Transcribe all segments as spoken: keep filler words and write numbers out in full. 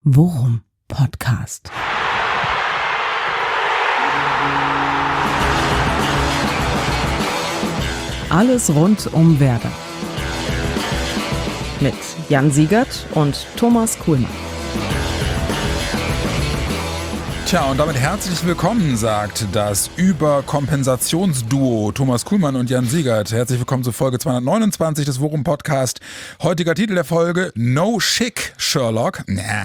Worum Podcast. Alles rund um Werder. Mit Jan Siegert und Thomas Kuhlmann. Tja, und damit herzlich willkommen, sagt das Überkompensationsduo Thomas Kuhlmann und Jan Siegert. Herzlich willkommen zur Folge zweihundertneunundzwanzig des Worum Podcast. Heutiger Titel der Folge: No Chick, Sherlock.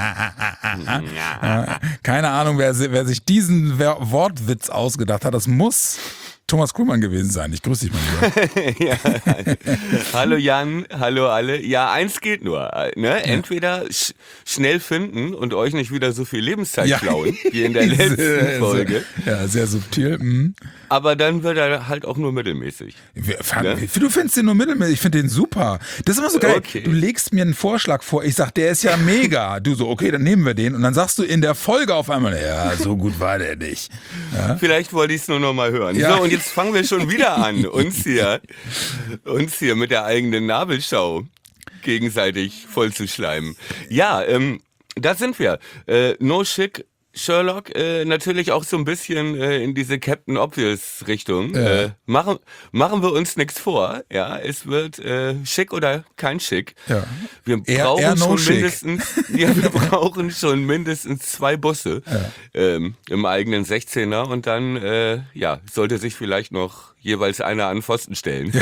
Keine Ahnung, wer, wer sich diesen Wortwitz ausgedacht hat. Das muss Thomas Kuhlmann gewesen sein. Ich grüße dich mal wieder. Ja. Hallo Jan, hallo alle. Ja, eins geht nur. Ne? Entweder sch- schnell finden und euch nicht wieder so viel Lebenszeit ja. klauen, wie in der letzten sehr, Folge. Sehr, ja, sehr subtil. Mhm. Aber dann wird er halt auch nur mittelmäßig. Ne? Du findest den nur mittelmäßig, ich finde den super. Das ist immer so geil. Okay. Du legst mir einen Vorschlag vor, ich sag, der ist ja mega. Du so, okay, dann nehmen wir den. Und dann sagst du in der Folge auf einmal, ja, so gut war der nicht. Ja? Vielleicht wollte ich es nur noch mal hören. Ja. So, und jetzt fangen wir schon wieder an, uns hier, uns hier mit der eigenen Nabelschau gegenseitig vollzuschleimen. Ja, ähm, da sind wir. Äh, no Chick, Sherlock, äh, natürlich auch so ein bisschen äh, in diese Captain Obvious Richtung. Ja. Äh, machen, machen wir uns nichts vor. Ja, es wird äh, schick oder kein Schick. Ja. Wir eher, brauchen eher no schon mindestens, ja, wir brauchen schon mindestens zwei Busse ja. ähm, im eigenen sechzehner und dann, äh, ja, sollte sich vielleicht noch jeweils einer an Pfosten stellen.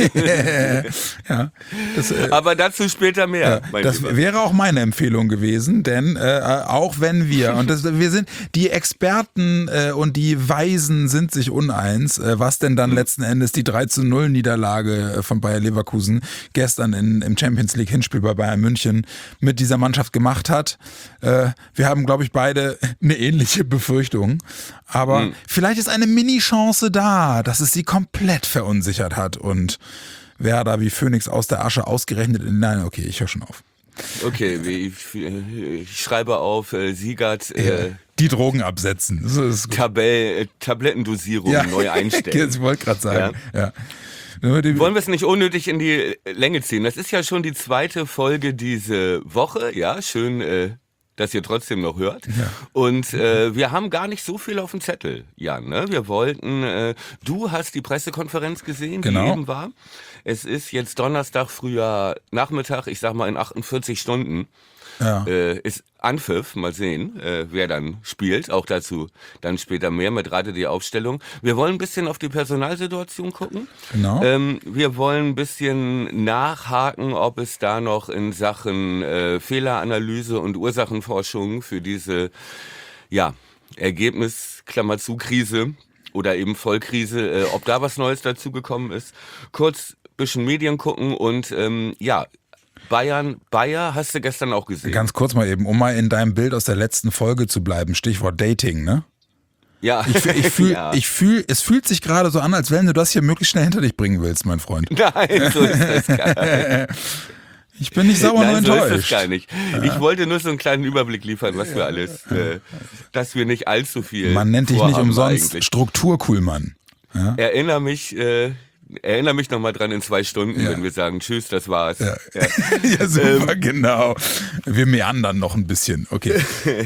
ja, das, äh, Aber dazu später mehr. Ja, das Lieber. Wäre auch meine Empfehlung gewesen, denn äh, auch wenn wir, und das, wir sind, die Experten äh, und die Weisen sind sich uneins, äh, was denn dann mhm. letzten Endes die drei zu null Niederlage von Bayer Leverkusen gestern in, im Champions League Hinspiel bei Bayern München mit dieser Mannschaft gemacht hat. Äh, wir haben, glaube ich, beide eine ähnliche Befürchtung. Aber mhm. vielleicht ist eine Mini-Chance da, dass es sie komplett verunsichert hat und Werder wie Phönix aus der Asche ausgerechnet in... Nein, okay, ich höre schon auf. Okay, ich, ich schreibe auf, äh, Siegert... Äh, die Drogen absetzen. Das ist Tabell, äh, Tablettendosierung ja. neu einstellen. Ich wollte gerade sagen, ja. ja. Wollen wir es nicht unnötig in die Länge ziehen? Das ist ja schon die zweite Folge diese Woche. Ja, schön... Äh, dass ihr trotzdem noch hört. Ja. Und äh, wir haben gar nicht so viel auf dem Zettel, Jan. Ne? Wir wollten, äh, du hast die Pressekonferenz gesehen, genau. die eben war. Es ist jetzt Donnerstag, früher Nachmittag, ich sag mal in achtundvierzig Stunden. Ja. Äh, ist Anpfiff, mal sehen, äh, wer dann spielt. Auch dazu dann später mehr mit Rate die Aufstellung. Wir wollen ein bisschen auf die Personalsituation gucken. Genau. Ähm, wir wollen ein bisschen nachhaken, ob es da noch in Sachen äh, Fehleranalyse und Ursachenforschung für diese ja, Ergebnis, Klammer zu, Krise oder eben Vollkrise, äh, ob da was Neues dazugekommen ist. Kurz ein bisschen Medien gucken und ähm, ja, Bayern, Bayer hast du gestern auch gesehen. Ganz kurz mal eben, um mal in deinem Bild aus der letzten Folge zu bleiben, Stichwort Dating, ne? Ja. Ich, ich fühl, ja. ich fühl, es fühlt sich gerade so an, als wenn du das hier möglichst schnell hinter dich bringen willst, mein Freund. Nein, so ist das gar nicht. Ich bin nicht sauer, Nein, nur so enttäuscht. Ist das gar nicht. Ich wollte nur so einen kleinen Überblick liefern, was wir alles, äh, dass wir nicht allzu viel Man nennt dich nicht umsonst eigentlich. Strukturkuhlmann. Ja? Erinnere mich, äh, Erinnere mich nochmal dran in zwei Stunden, ja. wenn wir sagen, tschüss, das war's. Ja, ja. ja super, ähm, genau. Wir meandern noch ein bisschen, okay.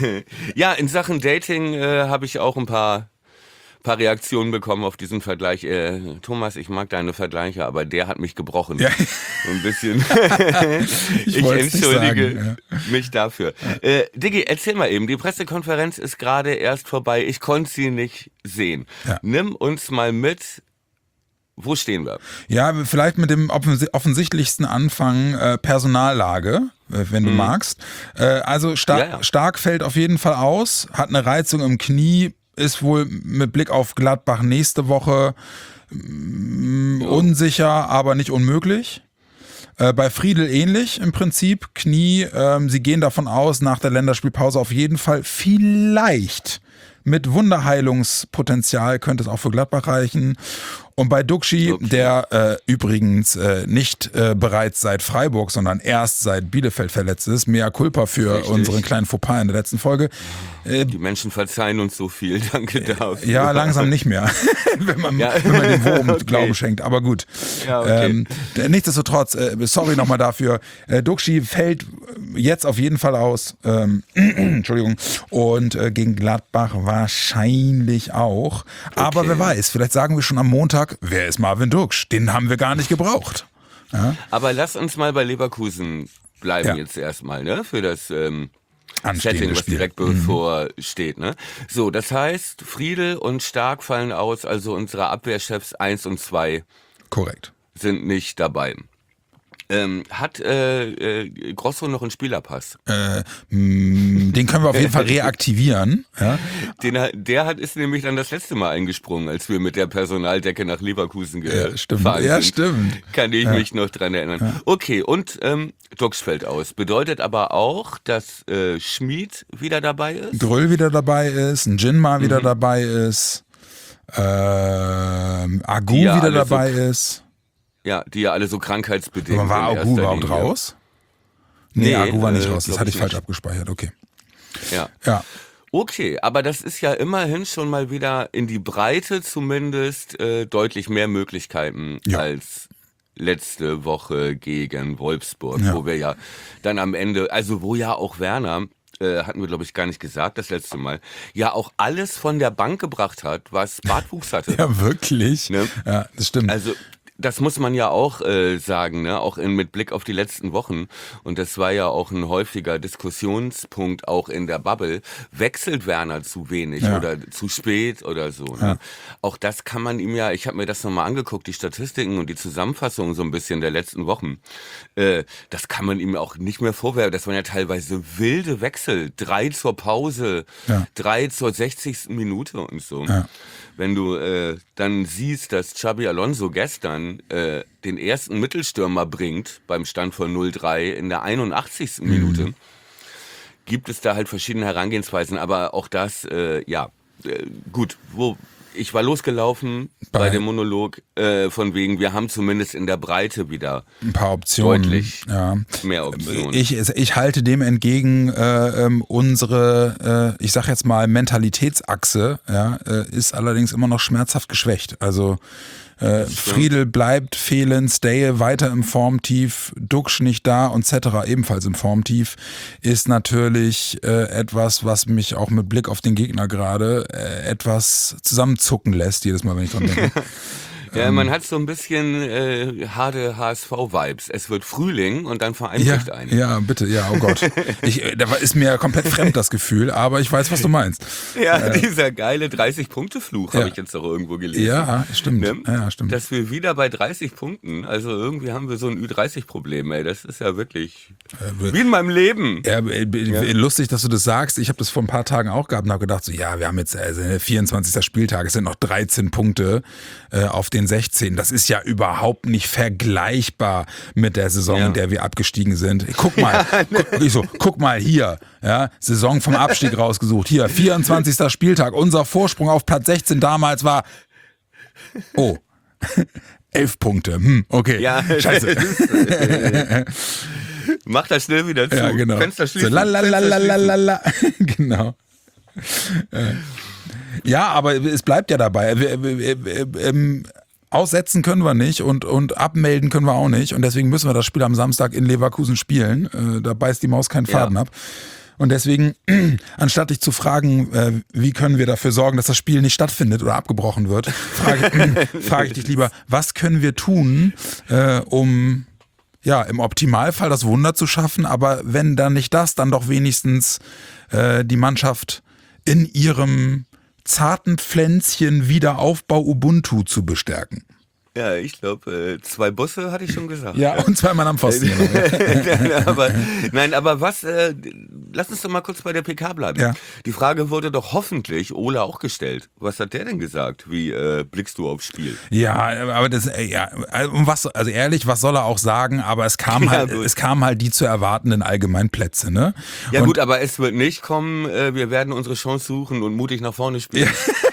Ja, in Sachen Dating äh, habe ich auch ein paar, paar Reaktionen bekommen auf diesen Vergleich. Äh, Thomas, ich mag deine Vergleiche, aber der hat mich gebrochen. Ja. So ein bisschen. ich, ich entschuldige sagen, ja. mich dafür. Ja. Äh, Diggi, erzähl mal eben, die Pressekonferenz ist gerade erst vorbei. Ich konnte sie nicht sehen. Ja. Nimm uns mal mit. Wo stehen wir? Ja, vielleicht mit dem offensichtlichsten Anfang äh, Personallage, äh, wenn du mhm. magst. Äh, also Star- ja, ja. Stark fällt auf jeden Fall aus, hat eine Reizung im Knie, ist wohl mit Blick auf Gladbach nächste Woche mh, unsicher, aber nicht unmöglich. Äh, bei Friedl ähnlich im Prinzip, Knie, ähm, sie gehen davon aus, nach der Länderspielpause auf jeden Fall vielleicht mit Wunderheilungspotenzial könnte es auch für Gladbach reichen. Und bei Duxi, okay. der äh, übrigens äh, nicht äh, bereits seit Freiburg, sondern erst seit Bielefeld verletzt ist, mea culpa für Richtig. unseren kleinen Fauxpas in der letzten Folge, Äh, Die Menschen verzeihen uns so viel, danke dafür. Ja, langsam nicht mehr, wenn, man, ja. wenn man dem Wurm okay. Glauben schenkt, aber gut. Ja, okay. ähm, nichtsdestotrotz, äh, sorry nochmal dafür, äh, Duxchi fällt jetzt auf jeden Fall aus, ähm, Entschuldigung, und äh, gegen Gladbach wahrscheinlich auch, aber Okay. wer weiß, vielleicht sagen wir schon am Montag, wer ist Marvin Duksch? Den haben wir gar nicht gebraucht. Ja? Aber lass uns mal bei Leverkusen bleiben Ja. jetzt erstmal, ne? Für das ähm, Anstehende Setting, was Spiel. direkt bevorsteht, ne? So, das heißt, Friedel und Stark fallen aus, also unsere Abwehrchefs eins und zwei Korrekt. sind nicht dabei. Ähm, hat äh, äh, Grosso noch einen Spielerpass? Äh, mh, den können wir auf jeden Fall reaktivieren. Ja? Den, hat- der hat ist nämlich dann das letzte Mal eingesprungen, als wir mit der Personaldecke nach Leverkusen Ja, gefahren stimmt. Ja, sind. stimmt. Kann ich Ja. mich noch dran erinnern. Okay, und ähm, Dux fällt aus. Bedeutet aber auch, dass äh, Schmid wieder dabei ist. Gröll wieder dabei ist, ein Jinma wieder Mhm. dabei ist, ähm, Agu Die ja wieder alle so- dabei ist. Ja, die ja alle so krankheitsbedingt. Aber war in Agu erster überhaupt Linie. raus? Nee, Nee, Agu war nicht äh, raus. Das glaub hatte ich ich falsch nicht. abgespeichert. Okay. Ja. Ja. Okay, aber das ist ja immerhin schon mal wieder in die Breite zumindest äh, deutlich mehr Möglichkeiten Ja. als letzte Woche gegen Wolfsburg, Ja. wo wir ja dann am Ende, also wo ja auch Werner, äh, hatten wir glaube ich gar nicht gesagt das letzte Mal, ja auch alles von der Bank gebracht hat, was Bartwuchs hatte. Ja, wirklich. Ne? Ja, das stimmt. Also das muss man ja auch äh, sagen, ne? Auch in, mit Blick auf die letzten Wochen. Und das war ja auch ein häufiger Diskussionspunkt auch in der Bubble. Wechselt Werner zu wenig Ja. oder zu spät oder so? Ne? Ja. Auch das kann man ihm ja, ich habe mir das nochmal angeguckt, die Statistiken und die Zusammenfassung so ein bisschen der letzten Wochen. Äh, das kann man ihm auch nicht mehr vorwerfen. Das waren ja teilweise wilde Wechsel. Drei zur Pause, Ja. drei zur sechzigsten Minute und so. Ja. Wenn du äh, dann siehst, dass Xabi Alonso gestern äh, den ersten Mittelstürmer bringt beim Stand von null drei in der einundachtzigsten Minute, gibt es da halt verschiedene Herangehensweisen, aber auch das, äh, ja, äh, gut, wo ich war losgelaufen bei, Bei- dem Monolog äh, von wegen, wir haben zumindest in der Breite wieder Ein paar Optionen. deutlich Ja. mehr Optionen. Ich, ich halte dem entgegen, äh, ähm, unsere, äh, ich sag jetzt mal, Mentalitätsachse, ja, äh, ist allerdings immer noch schmerzhaft geschwächt. Also äh, Friedel bleibt fehlend, Stay weiter im Formtief, Duksch nicht da und et cetera ebenfalls im Formtief, ist natürlich äh, etwas, was mich auch mit Blick auf den Gegner gerade äh, etwas zusammenzucken lässt, jedes Mal, wenn ich dran denke. Ja, man hat so ein bisschen äh, harte H S V-Vibes. Es wird Frühling und dann Ja, vereinigt ein. ja, bitte, ja, oh Gott. Ich, äh, da war- ist mir komplett fremd das Gefühl, aber ich weiß, was du meinst. Ja, dieser geile dreißig-Punkte-Fluch Ja. habe ich jetzt doch irgendwo gelesen. Ja, stimmt. Ne? Ja, stimmt. Dass wir wieder bei dreißig Punkten, also irgendwie haben wir so ein Ü dreißig-Problem, ey. Das ist ja wirklich wie in meinem Leben. Ja, äh, äh, lustig, dass du das sagst. Ich habe das vor ein paar Tagen auch gehabt und habe gedacht, so, ja, wir haben jetzt also vierundzwanzigsten Spieltag, es sind noch dreizehn Punkte äh, auf den sechzehn. Das ist ja überhaupt nicht vergleichbar mit der Saison, Ja. in der wir abgestiegen sind. Guck mal, guck, ich so, guck mal hier, ja, Saison vom Abstieg rausgesucht. Hier, vierundzwanzigsten Spieltag. Unser Vorsprung auf Platz sechzehn damals war, oh, elf Punkte. Hm, okay, Ja, scheiße. Mach das schnell wieder zu. Ja, genau. Fenster schließen. So, la, la, la, Fenster la, schließen. la, la. Genau. Äh. Ja, aber es bleibt ja dabei. Wir, wir, wir, ähm, aussetzen können wir nicht und, und abmelden können wir auch nicht. Und deswegen müssen wir das Spiel am Samstag in Leverkusen spielen. Äh, da beißt die Maus keinen Faden Ja. ab. Und deswegen, anstatt dich zu fragen, äh, wie können wir dafür sorgen, dass das Spiel nicht stattfindet oder abgebrochen wird, frage, frage ich dich lieber, was können wir tun, äh, um ja im Optimalfall das Wunder zu schaffen, aber wenn dann nicht das, dann doch wenigstens äh, die Mannschaft in ihrem zarten Pflänzchen Wiederaufbau Ubuntu zu bestärken. Ja, ich glaube, äh, zwei Busse hatte ich schon gesagt. Ja, und zweimal am Pfosten. aber, nein, aber was, äh, lass uns doch mal kurz bei der P K bleiben. Ja. Die Frage wurde doch hoffentlich Ole auch gestellt. Was hat der denn gesagt? Wie äh, blickst du aufs Spiel? Ja, aber das, äh, ja, um was, also ehrlich, was soll er auch sagen, aber es kam Ja, halt, gut. es kamen halt die zu erwartenden Allgemeinplätze, ne? Ja Und gut, aber es wird nicht kommen, äh, wir werden unsere Chance suchen und mutig nach vorne spielen.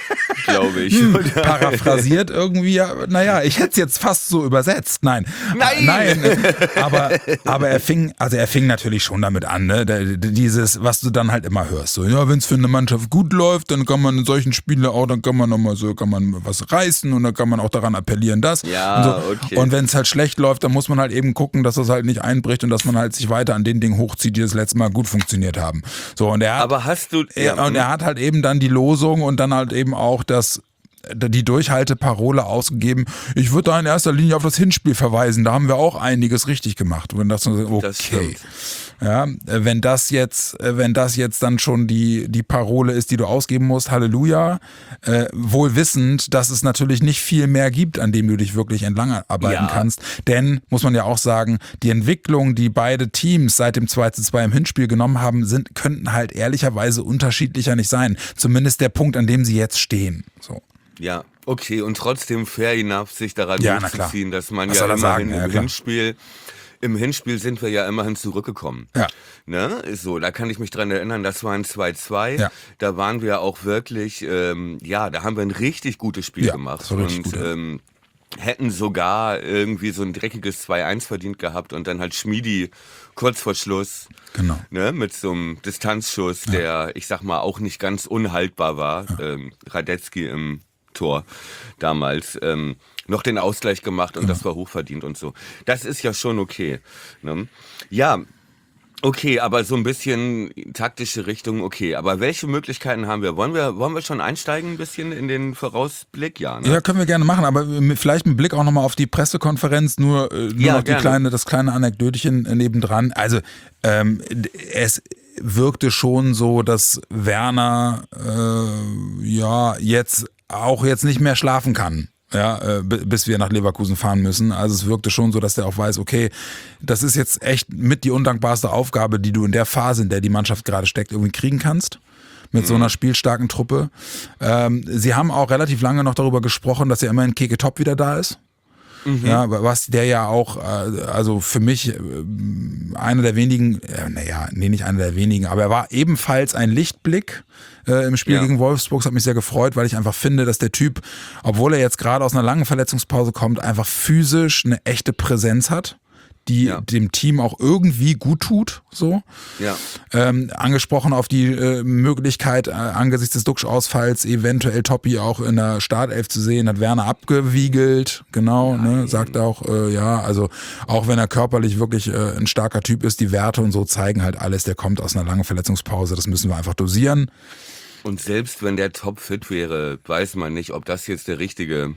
glaube ich. Paraphrasiert irgendwie, naja, ich hätte es jetzt fast so übersetzt. Nein. Nein! Nein. Aber, aber er fing, also er fing natürlich schon damit an, ne? Dieses, was du dann halt immer hörst. So, ja, wenn es für eine Mannschaft gut läuft, dann kann man in solchen Spielen auch, dann kann man nochmal so, kann man was reißen und dann kann man auch daran appellieren, das. Ja, und so. okay. Und wenn es halt schlecht läuft, dann muss man halt eben gucken, dass das halt nicht einbricht und dass man halt sich weiter an den Dingen hochzieht, die das letzte Mal gut funktioniert haben. So, und er hat, aber hast du... er, und er hat halt eben dann die Losung und dann halt eben auch das die Durchhalteparole ausgegeben. Ich würde da in erster Linie auf das Hinspiel verweisen. Da haben wir auch einiges richtig gemacht. Und das, okay. Das stimmt. Ja, wenn das jetzt, wenn das jetzt dann schon die, die Parole ist, die du ausgeben musst, Halleluja, äh, wohl wissend, dass es natürlich nicht viel mehr gibt, an dem du dich wirklich entlang arbeiten Ja. kannst. Denn, muss man ja auch sagen, die Entwicklung, die beide Teams seit dem zwei zu zwei im Hinspiel genommen haben, sind, könnten halt ehrlicherweise unterschiedlicher nicht sein. Zumindest der Punkt, an dem sie jetzt stehen. So. Ja, okay, und trotzdem fair enough, sich daran Ja, na durchzuziehen, dass man Was ja soll er immerhin sagen? Ja, im klar. Hinspiel, im Hinspiel sind wir ja immerhin zurückgekommen. Ja. Ne? So, da kann ich mich dran erinnern, das war ein zwei zwei. Ja. Da waren wir auch wirklich, ähm, ja, da haben wir ein richtig gutes Spiel Ja, gemacht. das war richtig und gut, ja. ähm, hätten sogar irgendwie so ein dreckiges zwei eins verdient gehabt und dann halt Schmiedi kurz vor Schluss. Genau. Ne, mit so einem Distanzschuss, ja. der, ich sag mal, auch nicht ganz unhaltbar war. Ja. Ähm, Radetzky im Tor damals ähm, noch den Ausgleich gemacht und ja. das war hochverdient und so. Das ist ja schon okay. Ne? Ja, okay, aber so ein bisschen taktische Richtung, okay. Aber welche Möglichkeiten haben wir? Wollen wir, wollen wir schon einsteigen ein bisschen in den Vorausblick? Ja, ne? Ja, können wir gerne machen, aber vielleicht mit Blick auch nochmal auf die Pressekonferenz, nur, nur ja, noch die gerne. kleine, das kleine Anekdötchen nebendran. Also ähm, es wirkte schon so, dass Werner äh, ja jetzt auch jetzt nicht mehr schlafen kann. Ja, äh, bis wir nach Leverkusen fahren müssen. Also es wirkte schon so, dass der auch weiß, okay, das ist jetzt echt mit die undankbarste Aufgabe, die du in der Phase, in der die Mannschaft gerade steckt, irgendwie kriegen kannst. Mit mhm. so einer spielstarken Truppe. Ähm, sie haben auch relativ lange noch darüber gesprochen, dass ja immerhin Keke Top wieder da ist. Mhm. Ja, was der ja auch, also für mich einer der wenigen, naja, nee, nicht einer der wenigen, aber er war ebenfalls ein Lichtblick äh, im Spiel ja. gegen Wolfsburg. Das hat mich sehr gefreut, weil ich einfach finde, dass der Typ, obwohl er jetzt gerade aus einer langen Verletzungspause kommt, einfach physisch eine echte Präsenz hat, die ja. dem Team auch irgendwie gut tut, so. Ja. Ähm, angesprochen auf die äh, Möglichkeit, äh, angesichts des Duxch-Ausfalls eventuell Toppi auch in der Startelf zu sehen, hat Werner abgewiegelt, genau, ne, sagt auch, äh, ja, also auch wenn er körperlich wirklich äh, ein starker Typ ist, die Werte und so zeigen halt alles, der kommt aus einer langen Verletzungspause, das müssen wir einfach dosieren. Und selbst wenn der topfit wäre, weiß man nicht, ob das jetzt der richtige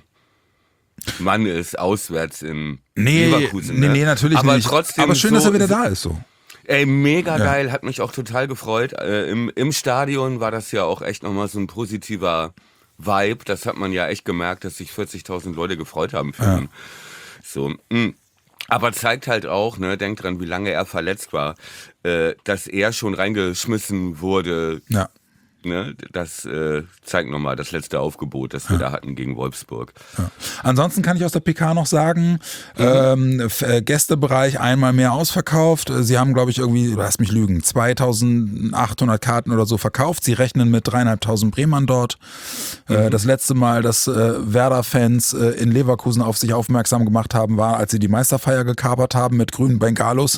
Mann ist, auswärts in nee, Leverkusen. Nee, ne? nee, natürlich aber nicht. Trotzdem aber schön, so, dass er wieder da ist, so. Ey, mega ja. geil, hat mich auch total gefreut. Äh, im, Im Stadion war das ja auch echt nochmal so ein positiver Vibe. Das hat man ja echt gemerkt, dass sich vierzigtausend Leute gefreut haben für ja. ihn. So, mh. Aber zeigt halt auch, ne, denkt dran, wie lange er verletzt war, äh, dass er schon reingeschmissen wurde. Ja. Ne, das äh, zeigt nochmal das letzte Aufgebot, das wir ja. da hatten gegen Wolfsburg. Ja. Ansonsten kann ich aus der P K noch sagen, mhm. ähm, äh, Gästebereich einmal mehr ausverkauft. Sie haben, glaube ich, irgendwie, lass mich lügen, zweitausendachthundert Karten oder so verkauft. Sie rechnen mit dreieinhalbtausend Bremern dort. Mhm. Äh, das letzte Mal, dass äh, Werder-Fans äh, in Leverkusen auf sich aufmerksam gemacht haben, war, als sie die Meisterfeier gekapert haben mit grünen Bengalos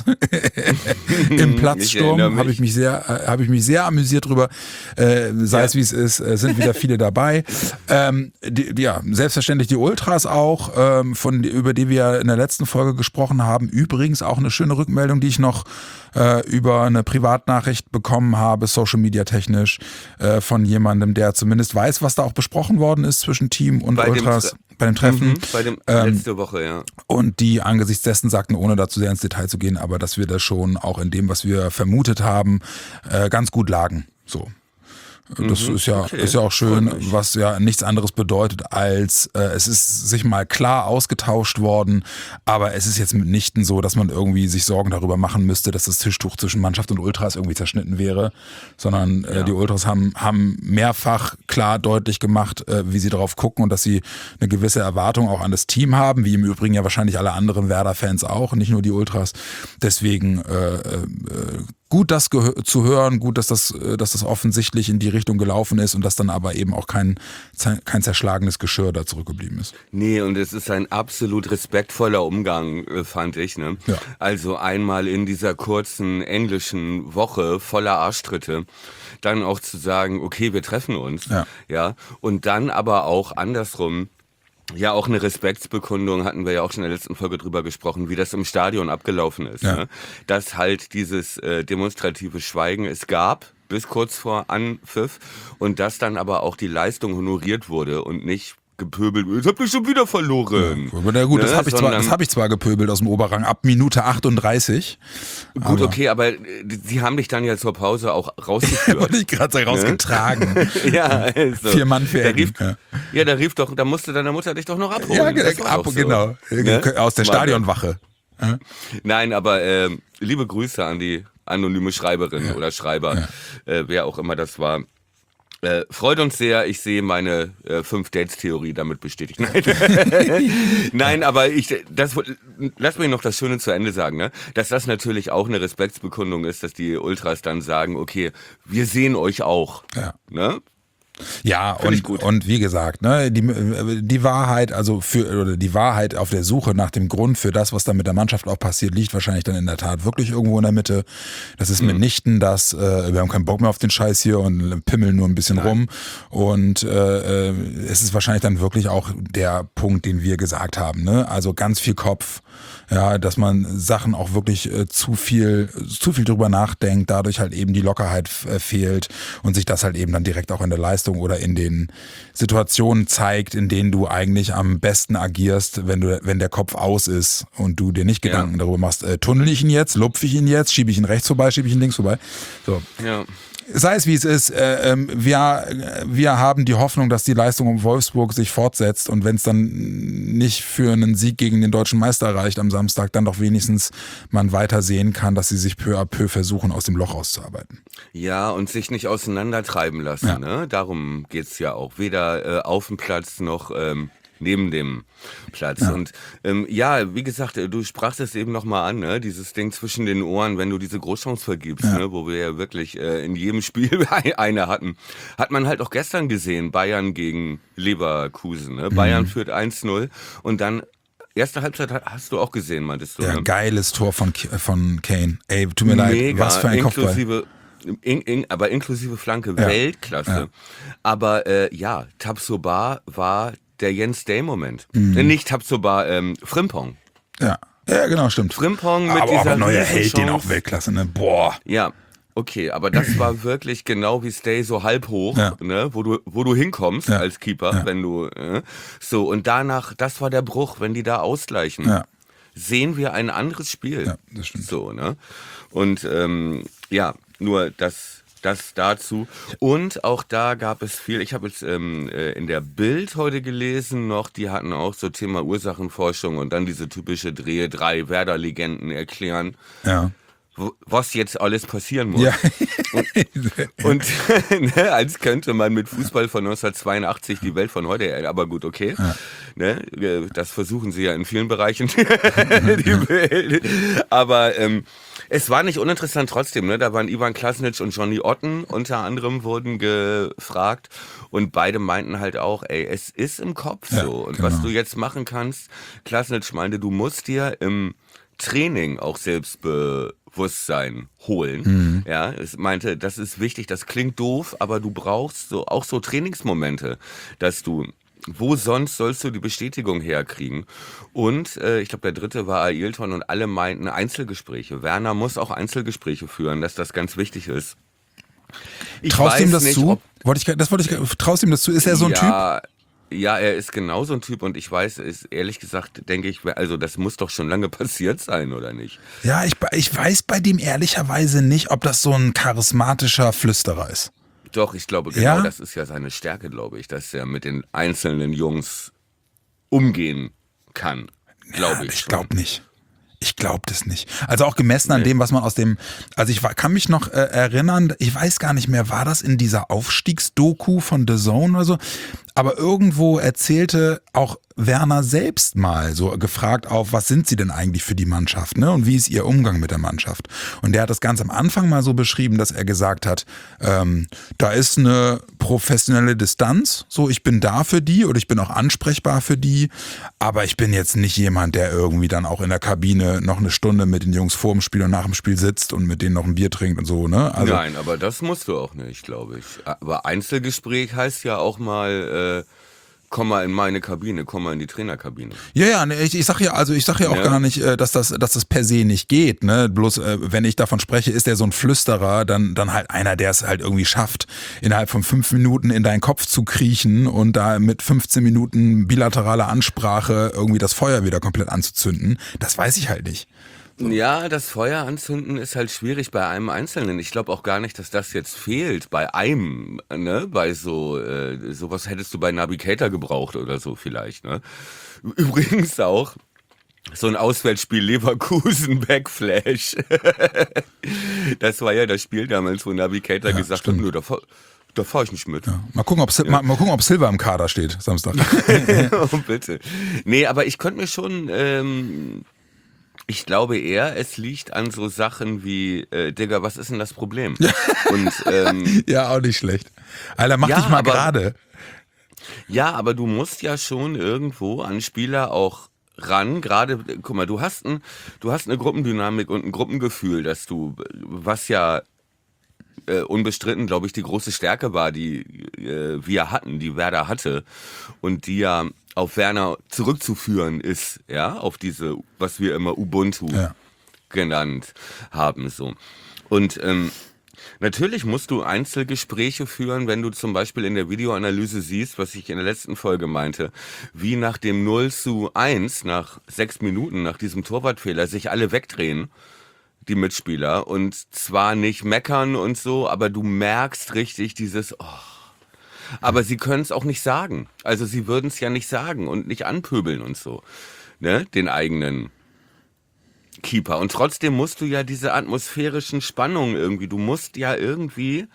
im Platzsturm. Habe ich mich sehr, äh, habe ich mich sehr amüsiert drüber. Äh, sei ja. es wie es ist, sind wieder viele dabei. ähm, die, ja, selbstverständlich die Ultras auch, ähm, von, über die wir in der letzten Folge gesprochen haben. Übrigens auch eine schöne Rückmeldung, die ich noch äh, über eine Privatnachricht bekommen habe, Social Media technisch, äh, von jemandem, der zumindest weiß, was da auch besprochen worden ist zwischen Team und bei Ultras. Dem bei dem Treffen. Mhm, bei dem ähm, letzte Woche, ja. Und die angesichts dessen sagten, ohne dazu sehr ins Detail zu gehen, aber dass wir da schon auch in dem, was wir vermutet haben, äh, ganz gut lagen. So. Das mhm, ist ja okay. ist ja auch schön, was ja nichts anderes bedeutet als, äh, es ist sich mal klar ausgetauscht worden, aber es ist jetzt mitnichten so, dass man irgendwie sich Sorgen darüber machen müsste, dass das Tischtuch zwischen Mannschaft und Ultras irgendwie zerschnitten wäre, sondern äh, ja. die Ultras haben, haben mehrfach klar deutlich gemacht, äh, wie sie darauf gucken und dass sie eine gewisse Erwartung auch an das Team haben, wie im Übrigen ja wahrscheinlich alle anderen Werder-Fans auch, nicht nur die Ultras. Deswegen äh, äh, gut, das gehö- zu hören, gut, dass das, dass das offensichtlich in die Richtung gelaufen ist und dass dann aber eben auch kein, kein zerschlagenes Geschirr da zurückgeblieben ist. Nee, und es ist ein absolut respektvoller Umgang, fand ich. Ne? Ja. Also einmal in dieser kurzen englischen Woche voller Arschtritte, dann auch zu sagen, okay, wir treffen uns. Ja. Ja, und dann aber auch andersrum, ja, auch eine Respektsbekundung, hatten wir ja auch schon in der letzten Folge drüber gesprochen, wie das im Stadion abgelaufen ist. Ja. Ne? Dass halt dieses äh, demonstrative Schweigen es gab, bis kurz vor Anpfiff, und dass dann aber auch die Leistung honoriert wurde und nicht gepöbelt, jetzt habt ihr schon wieder verloren. Ja, na gut, ne? das habe ich, zwar- das hab ich zwar gepöbelt aus dem Oberrang ab Minute achtunddreißig. Gut, aber okay, aber äh, sie haben dich dann ja zur Pause auch rausgeführt. Wurde ich gerade so rausgetragen. ja, also. Vier Mann für da Ecken. rief, ja. ja, da rief doch, da musste deine Mutter dich doch noch abholen. Ja, Das war ab, doch so. genau. Ne? Aus der Warte. Stadionwache. Ja. Nein, aber äh, liebe Grüße an die anonyme Schreiberin ja. oder Schreiber, ja. äh, wer auch immer das war. Äh, freut uns sehr, ich sehe meine äh, Fünf-Dates-Theorie damit bestätigt. Nein, Nein aber ich, das, lass mich noch das Schöne zu Ende sagen, ne? Dass das natürlich auch eine Respektsbekundung ist, dass die Ultras dann sagen, okay, wir sehen euch auch. Ja. Ne? Ja, und, und wie gesagt, ne, die, die Wahrheit, also für, oder die Wahrheit auf der Suche nach dem Grund für das, was da mit der Mannschaft auch passiert, liegt wahrscheinlich dann in der Tat wirklich irgendwo in der Mitte. Das ist mhm. mitnichten das, äh, wir haben keinen Bock mehr auf den Scheiß hier und pimmeln nur ein bisschen Nein. rum. Und äh, es ist wahrscheinlich dann wirklich auch der Punkt, den wir gesagt haben, ne? Also ganz viel Kopf. Ja, dass man Sachen auch wirklich äh, zu viel, zu viel drüber nachdenkt, dadurch halt eben die Lockerheit äh, fehlt und sich das halt eben dann direkt auch in der Leistung oder in den Situationen zeigt, in denen du eigentlich am besten agierst, wenn du, wenn der Kopf aus ist und du dir nicht Gedanken ja. darüber machst, äh, tunnel ich ihn jetzt, lupfe ich ihn jetzt, schiebe ich ihn rechts vorbei, schiebe ich ihn links vorbei. So. Ja. Sei es wie es ist, äh, ähm, wir, wir haben die Hoffnung, dass die Leistung um Wolfsburg sich fortsetzt und wenn es dann nicht für einen Sieg gegen den deutschen Meister reicht am Samstag, dann doch wenigstens man weiter sehen kann, dass sie sich peu à peu versuchen, aus dem Loch auszuarbeiten. Ja, und sich nicht auseinandertreiben lassen, ja. ne? Darum geht's ja auch. Weder äh, auf dem Platz noch ähm, neben dem Platz. Ja. Und ähm, ja, wie gesagt, du sprachst es eben nochmal an, ne? Dieses Ding zwischen den Ohren, wenn du diese Großchance vergibst, ja. ne? Wo wir ja wirklich äh, in jedem Spiel eine hatten. Hat man halt auch gestern gesehen, Bayern gegen Leverkusen. Ne? Mhm. Bayern führt eins null und dann erste Halbzeit hast du auch gesehen, meintest du? Ja, ne? Geiles Tor von, von Kane. Ey, tut mir Mega, leid, was für ein inklusive, Kopfball. In, in, aber inklusive Flanke, ja. Weltklasse. Ja. Aber äh, ja, Tabsoba war der Jens Day-Moment. Mhm. Äh, nicht Tabsoba, ähm, Frimpong. Ja. ja, genau, stimmt. Frimpong mit aber, dieser aber neuer Held, den Chance. auch Weltklasse, ne? Boah. Ja, okay, aber das war wirklich genau wie Stay, so halb hoch, ja. ne, wo du, wo du hinkommst ja. als Keeper, ja. wenn du, äh, so, und danach, das war der Bruch, wenn die da ausgleichen. Ja. Sehen wir ein anderes Spiel. Ja, das stimmt. So, ne? Und ähm, ja, nur das, das dazu. Und auch da gab es viel, ich habe jetzt ähm, in der Bild heute gelesen noch, die hatten auch so Thema Ursachenforschung und dann diese typische Drehe, drei Werder-Legenden erklären. Ja. Was jetzt alles passieren muss. Ja. Und, und ne, als könnte man mit Fußball von neunzehnhundertzweiundachtzig die Welt von heute, aber gut, okay. Ja. Ne, das versuchen sie ja in vielen Bereichen. Die Welt. Aber ähm, es war nicht uninteressant trotzdem. Ne? Da waren Ivan Klasnic und Johnny Otten unter anderem wurden gefragt und beide meinten halt auch, ey, es ist im Kopf ja, so. Und genau. was du jetzt machen kannst, Klasnic meinte, du musst dir im Training auch Selbstbewusstsein holen. Mhm. Ja, es meinte, das ist wichtig, das klingt doof, aber du brauchst so auch so Trainingsmomente, dass du, wo sonst sollst du die Bestätigung herkriegen? Und äh, ich glaube, der dritte war Ailton und alle meinten Einzelgespräche. Werner muss auch Einzelgespräche führen, dass das ganz wichtig ist. Ich Traust ihm das nicht, zu? Ob, wollte ich, das wollte ich, traust ihm das zu? Ist er so ein ja, Typ? Ja, er ist genau so ein Typ und ich weiß, ist ehrlich gesagt, denke ich, also das muss doch schon lange passiert sein, oder nicht? Ja, ich, ich weiß bei dem ehrlicherweise nicht, ob das so ein charismatischer Flüsterer ist. Doch, ich glaube, genau, ja? das ist ja seine Stärke, glaube ich, dass er mit den einzelnen Jungs umgehen kann, glaube ja, ich. Ich glaube nicht. Ich glaube das nicht. Also auch gemessen an dem, was man aus dem, also ich war, kann mich noch äh, erinnern, ich weiß gar nicht mehr, war das in dieser Aufstiegsdoku von The Zone oder so? Aber irgendwo erzählte auch Werner selbst mal so gefragt auf, was sind sie denn eigentlich für die Mannschaft, ne? Und wie ist ihr Umgang mit der Mannschaft? Und der hat das ganz am Anfang mal so beschrieben, dass er gesagt hat, ähm, da ist eine professionelle Distanz, so ich bin da für die oder ich bin auch ansprechbar für die, aber ich bin jetzt nicht jemand, der irgendwie dann auch in der Kabine noch eine Stunde mit den Jungs vor dem Spiel und nach dem Spiel sitzt und mit denen noch ein Bier trinkt und so, ne? Also, nein, aber das musst du auch nicht, glaube ich. Aber Einzelgespräch heißt ja auch mal, äh, komm mal in meine Kabine, komm mal in die Trainerkabine. Ja, ja, ne, ich, ich sag ja, also ich sag ja auch ja. gar nicht, dass das, dass das per se nicht geht, ne? Bloß wenn ich davon spreche, ist der so ein Flüsterer, dann, dann halt einer, der es halt irgendwie schafft, innerhalb von fünf Minuten in deinen Kopf zu kriechen und da mit fünfzehn Minuten bilateraler Ansprache irgendwie das Feuer wieder komplett anzuzünden. Das weiß ich halt nicht. So. Ja, das Feuer anzünden ist halt schwierig bei einem Einzelnen. Ich glaube auch gar nicht, dass das jetzt fehlt bei einem, ne? Bei so, äh, sowas hättest du bei Navigator gebraucht oder so vielleicht, ne? Übrigens auch so ein Auswärtsspiel Leverkusen Backflash. Das war ja das Spiel damals, wo Navigator ja, gesagt stimmt. hat, nur da fahr, da fahr ich nicht mit. Ja. Mal gucken, ob ja. mal, mal gucken, ob Silva im Kader steht, Samstag. Oh, bitte. Nee, aber ich könnte mir schon... Ähm, Ich glaube eher, es liegt an so Sachen wie, äh, Digga, was ist denn das Problem? Und, ähm, ja, auch nicht schlecht. Alter, mach ja, dich mal gerade. Ja, aber du musst ja schon irgendwo an Spieler auch ran. Gerade, guck mal, du hast, ein, du hast eine Gruppendynamik und ein Gruppengefühl, dass du, was ja äh, unbestritten, glaube ich, die große Stärke war, die äh, wir hatten, die Werder hatte und die ja auf Werner zurückzuführen ist, ja, auf diese, was wir immer Ubuntu ja. genannt haben, so. Und ähm, natürlich musst du Einzelgespräche führen, wenn du zum Beispiel in der Videoanalyse siehst, was ich in der letzten Folge meinte, wie nach dem null zu eins, nach sechs Minuten, nach diesem Torwartfehler, sich alle wegdrehen, die Mitspieler, und zwar nicht meckern und so, aber du merkst richtig dieses, oh, aber sie können es auch nicht sagen. Also sie würden es ja nicht sagen und nicht anpöbeln und so, ne, den eigenen Keeper. Und trotzdem musst du ja diese atmosphärischen Spannungen irgendwie, du musst ja irgendwie,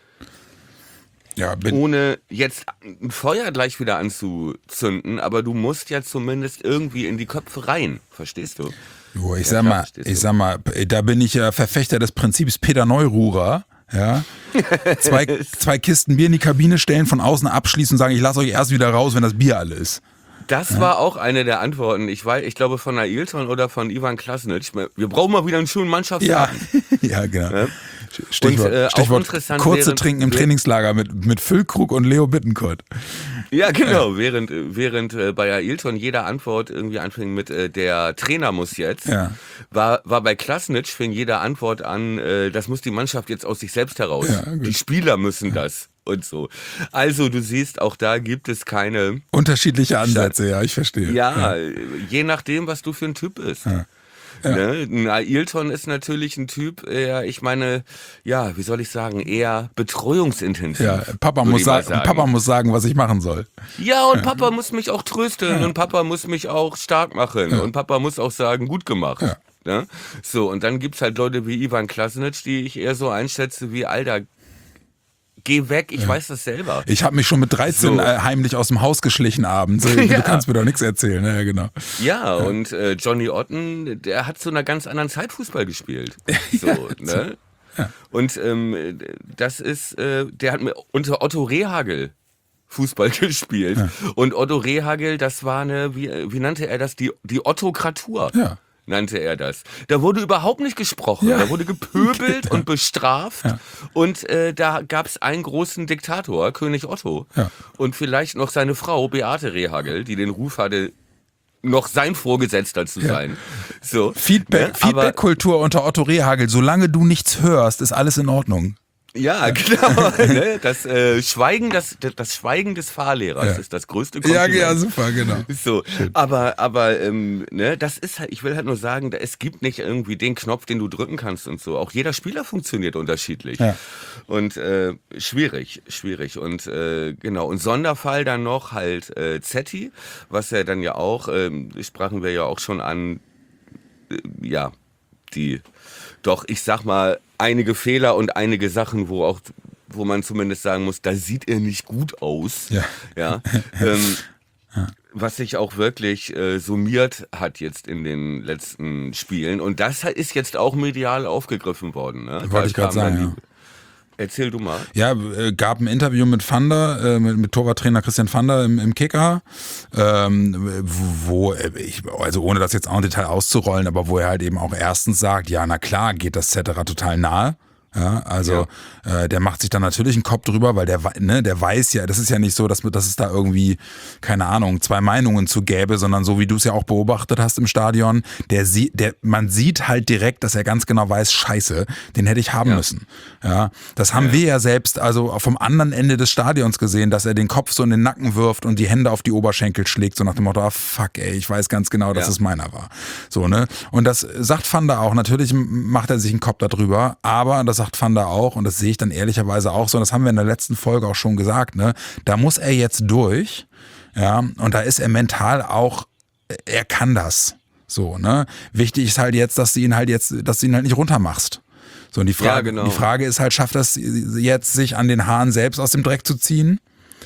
ja, ohne jetzt ein Feuer gleich wieder anzuzünden, aber du musst ja zumindest irgendwie in die Köpfe rein, verstehst du? Jo, ich ja, sag mal, ich sag mal, da bin ich ja Verfechter des Prinzips Peter Neururer. Ja, zwei, zwei Kisten Bier in die Kabine stellen, von außen abschließen und sagen, ich lasse euch erst wieder raus, wenn das Bier alle ist. Das ja. war auch eine der Antworten. Ich weiß, ich glaube von Ailton oder von Ivan Klasnic. Wir brauchen mal wieder einen schönen Mannschaftsabend. Ja, ja, genau. Ja? und, Stichwort, äh, Stichwort kurze während, Trinken im Trainingslager mit, mit Füllkrug und Leo Bittencourt. Ja, genau. Ja. Während, während äh, bei Ailton jede Antwort irgendwie anfing mit äh, der Trainer muss jetzt, ja. war, war bei Klasnic fing jede Antwort an, äh, das muss die Mannschaft jetzt aus sich selbst heraus. Ja, die Spieler müssen ja. das. Und so. Also du siehst, auch da gibt es keine... Unterschiedliche Ansätze, ja, ich verstehe. Ja, ja, je nachdem, was du für ein Typ bist. Ja. Ja. Ne? Ein Ailton ist natürlich ein Typ, eher, ich meine, ja, wie soll ich sagen, eher betreuungsintensiv. Ja, Papa muss, sa- sagen. Papa muss sagen, was ich machen soll. Ja, und ja. Papa muss mich auch trösten ja. und Papa muss mich auch stark machen ja. und Papa muss auch sagen, gut gemacht. Ja. Ne? So, und dann gibt's halt Leute wie Ivan Klasnic, die ich eher so einschätze wie, Alter, geh weg, ich ja. weiß das selber. Ich habe mich schon mit dreizehn so. äh, heimlich aus dem Haus geschlichen abends. Du ja. kannst mir doch nichts erzählen. Ja, genau. Ja, ja. und äh, Johnny Otten, der hat zu einer ganz anderen Zeit Fußball gespielt. So, ja, ne? Ja. Und ähm, das ist, äh, der hat mir unter Otto Rehhagel Fußball gespielt. Ja. Und Otto Rehhagel, das war eine, wie, wie nannte er das, die, die Ottokratur. Ja. Nannte er das. Da wurde überhaupt nicht gesprochen, ja. da wurde gepöbelt und bestraft ja. und äh, da gab es einen großen Diktator, König Otto ja. und vielleicht noch seine Frau Beate Rehhagel, die den Ruf hatte, noch sein Vorgesetzter zu sein. Ja. So, Feedback, ne? Feedback-Kultur unter Otto Rehhagel, solange du nichts hörst, ist alles in Ordnung. Ja, genau. ne? Das äh, Schweigen, das, das Schweigen des Fahrlehrers ja. ist das größte Kompliment. Ja, ja, super, genau. So, aber, aber, ähm, ne, das ist halt, ich will halt nur sagen, es gibt nicht irgendwie den Knopf, den du drücken kannst und so. Auch jeder Spieler funktioniert unterschiedlich. Ja. Und äh, schwierig, schwierig. Und äh, genau, und Sonderfall dann noch halt äh, Zetti, was ja dann ja auch, ähm, sprachen wir ja auch schon an, ja, die doch, ich sag mal, einige Fehler und einige Sachen, wo auch, wo man zumindest sagen muss, da sieht er nicht gut aus. Ja. Ja. ähm, ja. Was sich auch wirklich äh, summiert hat jetzt in den letzten Spielen. Und das ist jetzt auch medial aufgegriffen worden. Ne? Wollte ich gerade sagen, ja. Erzähl du mal. Ja, äh, gab ein Interview mit Vander, äh, mit, mit Torwarttrainer Christian Vander im, im Kicker, ähm, wo, ich, also ohne das jetzt auch im Detail auszurollen, aber wo er halt eben auch erstens sagt, ja, na klar, geht das Cetera total nahe. Ja, also ja. Äh, der macht sich dann natürlich einen Kopf drüber, weil der, ne, der weiß ja, das ist ja nicht so, dass, dass es da irgendwie, keine Ahnung, zwei Meinungen zu gäbe, sondern so wie du es ja auch beobachtet hast im Stadion, der sieht, der, man sieht halt direkt, dass er ganz genau weiß, scheiße, den hätte ich haben ja. müssen. Ja, das haben ja. wir ja selbst, also vom anderen Ende des Stadions gesehen, dass er den Kopf so in den Nacken wirft und die Hände auf die Oberschenkel schlägt, so nach dem Motto, ah, fuck ey, ich weiß ganz genau, dass ja. es meiner war. So, ne? Und das sagt Vander auch, natürlich macht er sich einen Kopf darüber, aber das sagt Vander auch, und das sehe ich dann ehrlicherweise auch so, und das haben wir in der letzten Folge auch schon gesagt, ne, da muss er jetzt durch, ja, und da ist er mental auch, er kann das, so, ne, wichtig ist halt jetzt, dass du ihn halt jetzt, dass du ihn halt nicht runtermachst. So, und die Frage, ja, genau. die Frage ist halt, schafft das jetzt, sich an den Haaren selbst aus dem Dreck zu ziehen?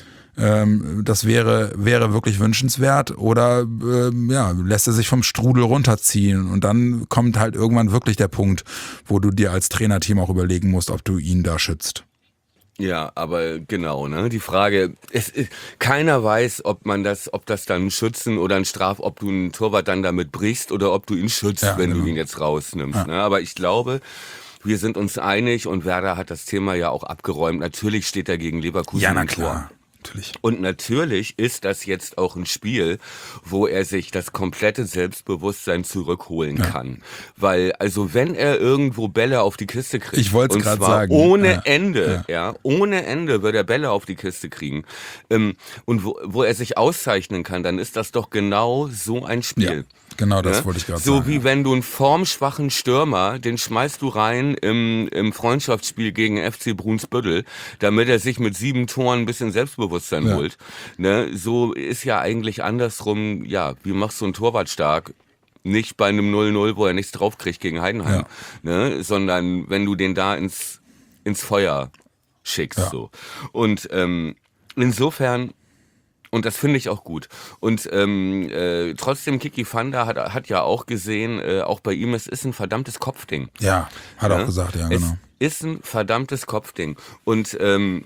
Ähm, das wäre, wäre wirklich wünschenswert, oder ähm, ja, lässt er sich vom Strudel runterziehen, und dann kommt halt irgendwann wirklich der Punkt, wo du dir als Trainerteam auch überlegen musst, ob du ihn da schützt. Ja, aber genau, ne? Die Frage, es, keiner weiß, ob man das, ob das dann ein Schützen oder ein Straf, ob du einen Torwart dann damit brichst oder ob du ihn schützt, ja, wenn genau. du ihn jetzt rausnimmst. Ja. Ne? Aber ich glaube, wir sind uns einig, und Werder hat das Thema ja auch abgeräumt. Natürlich steht er gegen Leverkusen ja, na im klar. Tor. Natürlich. Und natürlich ist das jetzt auch ein Spiel, wo er sich das komplette Selbstbewusstsein zurückholen ja. kann. Weil, also wenn er irgendwo Bälle auf die Kiste kriegt, ich wollte es gerade sagen, ohne ja. Ende, ja. ja, ohne Ende wird er Bälle auf die Kiste kriegen. Ähm, und wo, wo er sich auszeichnen kann, dann ist das doch genau so ein Spiel. Ja. Genau, das ja? wollte ich gerade so sagen. So wie ja. wenn du einen formschwachen Stürmer, den schmeißt du rein im, im Freundschaftsspiel gegen F C Brunsbüttel, damit er sich mit sieben Toren ein bisschen Selbstbewusstsein ja. holt. Ne? So ist ja eigentlich andersrum, ja, wie machst du einen Torwart stark? Nicht bei einem null null, wo er nichts draufkriegt gegen Heidenheim, ja. ne? Sondern wenn du den da ins, ins Feuer schickst. Ja. So. Und ähm, insofern... Und das finde ich auch gut. Und ähm, äh, trotzdem, Kiki Vander hat, hat ja auch gesehen, äh, auch bei ihm, es ist ein verdammtes Kopfding. Ja, hat er ja? auch gesagt, ja, genau. Es ist ein verdammtes Kopfding. Und ähm,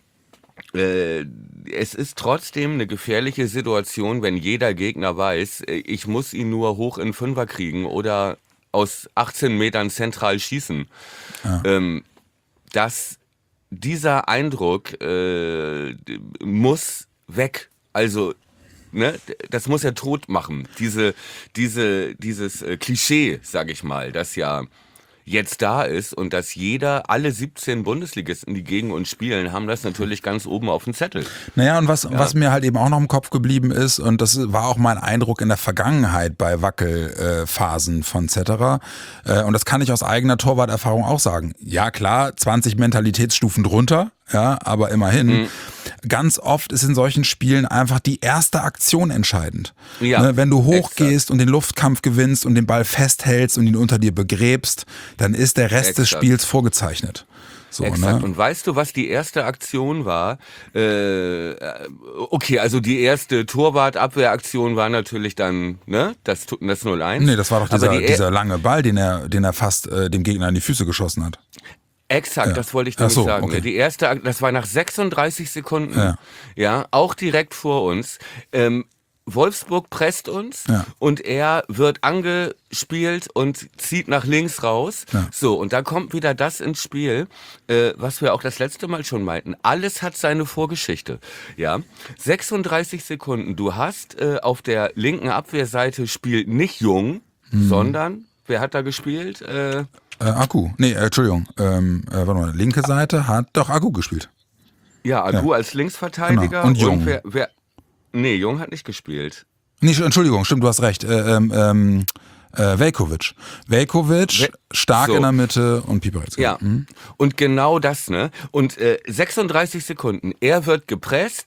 äh, es ist trotzdem eine gefährliche Situation, wenn jeder Gegner weiß, äh, ich muss ihn nur hoch in Fünfer kriegen oder aus achtzehn Metern zentral schießen. Ja. Ähm, dass dieser Eindruck äh, muss weg. Also, ne, das muss er tot machen. Diese, diese, dieses äh, Klischee, sag ich mal, das ja jetzt da ist, und dass jeder, alle siebzehn Bundesligisten, die gegen uns spielen, haben das natürlich ganz oben auf dem Zettel. Naja, und was, ja. was mir halt eben auch noch im Kopf geblieben ist, und das war auch mein Eindruck in der Vergangenheit bei Wackelphasen äh, von Cetera, äh, und das kann ich aus eigener Torwarterfahrung auch sagen. Ja klar, zwanzig Mentalitätsstufen drunter, ja, aber immerhin. Mhm. Ganz oft ist in solchen Spielen einfach die erste Aktion entscheidend. Ja, ne, wenn du hochgehst exakt. und den Luftkampf gewinnst und den Ball festhältst und ihn unter dir begräbst, dann ist der Rest exakt. des Spiels vorgezeichnet. So, Exakt. Ne? Und weißt du, was die erste Aktion war? Äh, okay, also die erste Torwart-Abwehraktion war natürlich dann, ne, das, das null eins. Nee, das war doch dieser, die dieser lange Ball, den er, den er fast äh, dem Gegner in die Füße geschossen hat. Exakt, ja. das wollte ich nämlich so, sagen. Okay. Die erste, das war nach sechsunddreißig Sekunden, ja, ja auch direkt vor uns. Ähm, Wolfsburg presst uns, ja, und er wird angespielt und zieht nach links raus. Ja. So, und da kommt wieder das ins Spiel, äh, was wir auch das letzte Mal schon meinten. Alles hat seine Vorgeschichte. Ja, sechsunddreißig Sekunden. Du hast äh, auf der linken Abwehrseite spielt nicht Jung, mhm, sondern wer hat da gespielt? Äh, Äh, Akku, nee, äh, Entschuldigung, ähm, äh, warte mal, linke Seite hat doch Akku gespielt. Ja, Akku ja. als Linksverteidiger. Genau. Und Jung. Und wer, wer, nee, Jung hat nicht gespielt. Nee, Entschuldigung, stimmt, du hast recht. Äh, ähm, äh, Veljković. Veljković, We- stark so. in der Mitte und Pieper. Ja, mhm. Und genau das, ne? Und äh, sechsunddreißig Sekunden, er wird gepresst,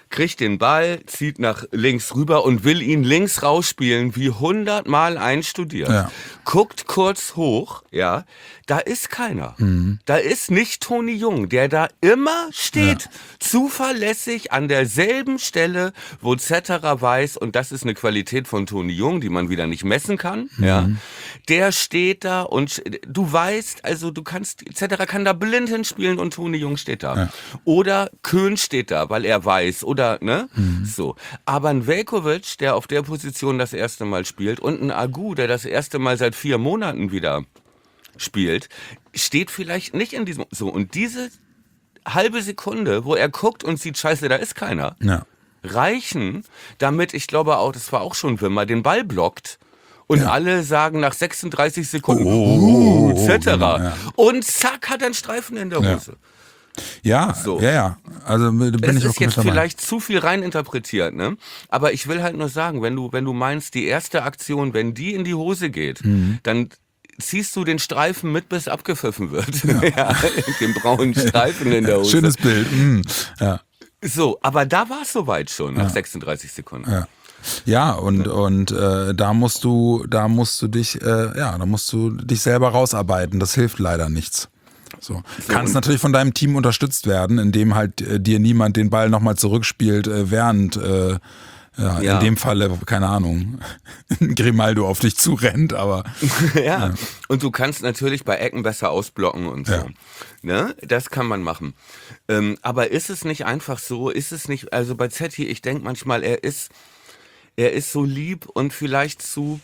kriegt den Ball, zieht nach links rüber und will ihn links rausspielen, wie hundertmal einstudiert. Ja. Guckt kurz hoch, ja, da ist keiner. Mhm. Da ist nicht Toni Jung, der da immer steht, ja. zuverlässig an derselben Stelle, wo Zetterer weiß, und das ist eine Qualität von Toni Jung, die man wieder nicht messen kann, mhm. ja. Der steht da und du weißt, also du kannst, Zetterer kann da blind hinspielen und Toni Jung steht da. Ja. Oder Köhn steht da, weil er weiß, oder, ne? Mhm. So. Aber ein Veljković, der auf der Position das erste Mal spielt, und ein Agu, der das erste Mal seit vier Monaten wieder spielt, steht vielleicht nicht in diesem, so. Und diese halbe Sekunde, wo er guckt und sieht, scheiße, da ist keiner, ja. reichen, damit, ich glaube auch, das war auch schon Wimmer, den Ball blockt. Und ja. alle sagen nach sechsunddreißig Sekunden, oh, uh, et cetera. Genau, ja. Und zack, hat er einen Streifen in der Hose. Ja, ja, so. ja, ja. Also bin es ich auch ist jetzt dabei. Vielleicht zu viel reininterpretiert, ne? Aber ich will halt nur sagen, wenn du, wenn du meinst, die erste Aktion, wenn die in die Hose geht, mhm. dann ziehst du den Streifen mit, bis abgepfiffen wird. Ja. ja, den braunen Streifen in der Hose. Schönes Bild. Mhm. Ja. So, aber da war es soweit schon, nach ja. sechsunddreißig Sekunden. Ja. Ja, und, und äh, da musst du, da musst du dich, äh, ja, da musst du dich selber rausarbeiten. Das hilft leider nichts. So. so Kannst natürlich von deinem Team unterstützt werden, indem halt äh, dir niemand den Ball nochmal zurückspielt, äh, während äh, ja, ja. in dem Falle, keine Ahnung, Grimaldo auf dich zurennt, aber. ja. ja, und du kannst natürlich bei Ecken besser ausblocken und so. Ja. Ne? Das kann man machen. Ähm, aber ist es nicht einfach so, ist es nicht, also bei Zetti, ich denke manchmal, er ist Er ist so lieb und vielleicht zu,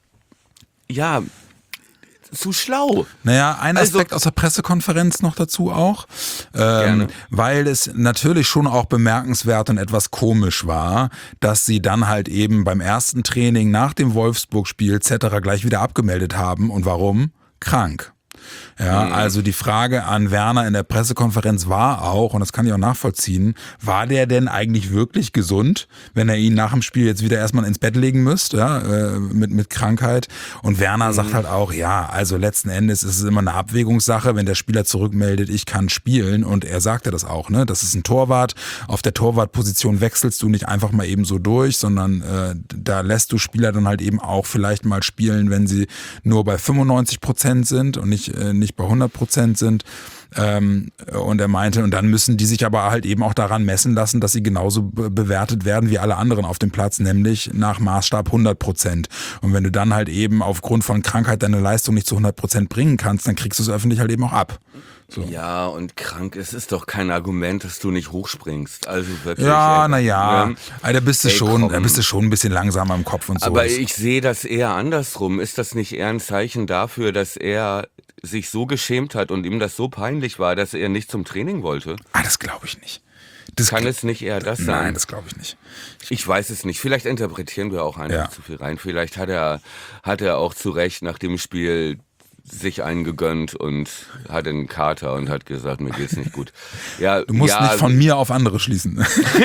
ja, zu schlau. Naja, ein Aspekt also, aus der Pressekonferenz noch dazu auch, ähm, weil es natürlich schon auch bemerkenswert und etwas komisch war, dass sie dann halt eben beim ersten Training nach dem Wolfsburg-Spiel et cetera gleich wieder abgemeldet haben. Und warum? Krank. Ja, mhm. also die Frage an Werner in der Pressekonferenz war auch, und das kann ich auch nachvollziehen, war der denn eigentlich wirklich gesund, wenn er ihn nach dem Spiel jetzt wieder erstmal ins Bett legen müsste, ja, äh, mit, mit Krankheit? Und Werner mhm. sagt halt auch, ja, also letzten Endes ist es immer eine Abwägungssache, wenn der Spieler zurückmeldet, ich kann spielen, und er sagte das auch, ne, das ist ein Torwart, auf der Torwartposition wechselst du nicht einfach mal eben so durch, sondern äh, da lässt du Spieler dann halt eben auch vielleicht mal spielen, wenn sie nur bei fünfundneunzig Prozent sind und nicht nicht bei hundert Prozent sind. Ähm, und er meinte, und dann müssen die sich aber halt eben auch daran messen lassen, dass sie genauso be- bewertet werden wie alle anderen auf dem Platz, nämlich nach Maßstab hundert Prozent. Und wenn du dann halt eben aufgrund von Krankheit deine Leistung nicht zu hundert Prozent bringen kannst, dann kriegst du es öffentlich halt eben auch ab. So. Ja, und krank, es ist doch kein Argument, dass du nicht hochspringst. Also wirklich. Ja, naja, ne? Da bist du schon, da bist du schon ein bisschen langsamer im Kopf und so. Aber ich sehe das eher andersrum. Ist das nicht eher ein Zeichen dafür, dass er sich so geschämt hat und ihm das so peinlich war, dass er nicht zum Training wollte? Ah, das glaube ich nicht. Das Kann es nicht eher das sein? Nein, das glaube ich nicht. Ich weiß es nicht. Vielleicht interpretieren wir auch einfach ja. zu viel rein. Vielleicht hat er, hat er auch zu Recht nach dem Spiel sich einen gegönnt und hatte einen Kater und hat gesagt, mir geht's nicht gut. Ja, du musst ja, nicht von mir auf andere schließen.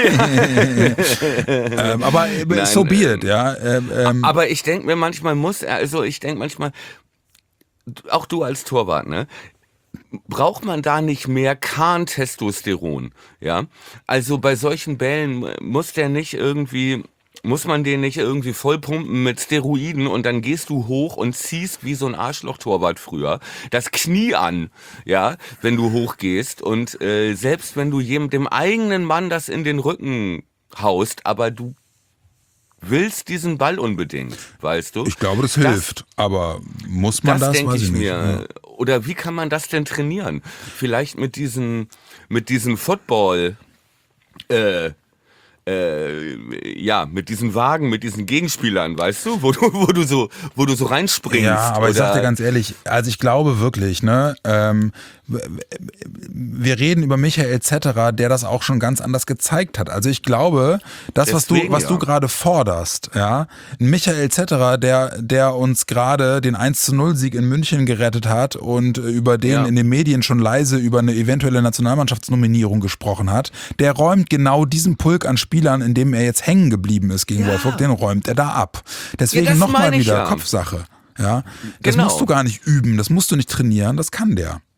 ähm, aber Nein, so be it, ja. Ähm, ähm. Aber ich denke mir manchmal muss er, also ich denke manchmal, auch du als Torwart, ne? Braucht man da nicht mehr Kahn-Testosteron, ja? Also bei solchen Bällen muss der nicht irgendwie, muss man den nicht irgendwie vollpumpen mit Steroiden und dann gehst du hoch und ziehst wie so ein Arschloch-Torwart früher das Knie an, ja, wenn du hochgehst, und äh, selbst wenn du jedem, dem eigenen Mann das in den Rücken haust, aber du willst diesen Ball unbedingt, weißt du? Ich glaube, das hilft, das, aber muss man das? Das denke ich nicht. mir. Ja. Oder wie kann man das denn trainieren? Vielleicht mit diesen, mit diesen Football, äh, äh, ja, mit diesen Wagen, mit diesen Gegenspielern, weißt du, wo du, wo du so, wo du so reinspringst. Ja, aber oder ich sag dir ganz ehrlich, also ich glaube wirklich, ne, ähm, wir reden über Michael et cetera, der das auch schon ganz anders gezeigt hat. Also ich glaube, das, Deswegen, was du, was ja. du gerade forderst, ja, Michael et cetera, der, der uns gerade den eins zu null Sieg in München gerettet hat und über den ja. in den Medien schon leise über eine eventuelle Nationalmannschaftsnominierung gesprochen hat, der räumt genau diesen Pulk an Spielern, in dem er jetzt hängen geblieben ist gegen ja. Wolfsburg, den räumt er da ab. Deswegen ja, nochmal wieder ja. Kopfsache. Ja, das genau. musst du gar nicht üben, das musst du nicht trainieren, das kann der.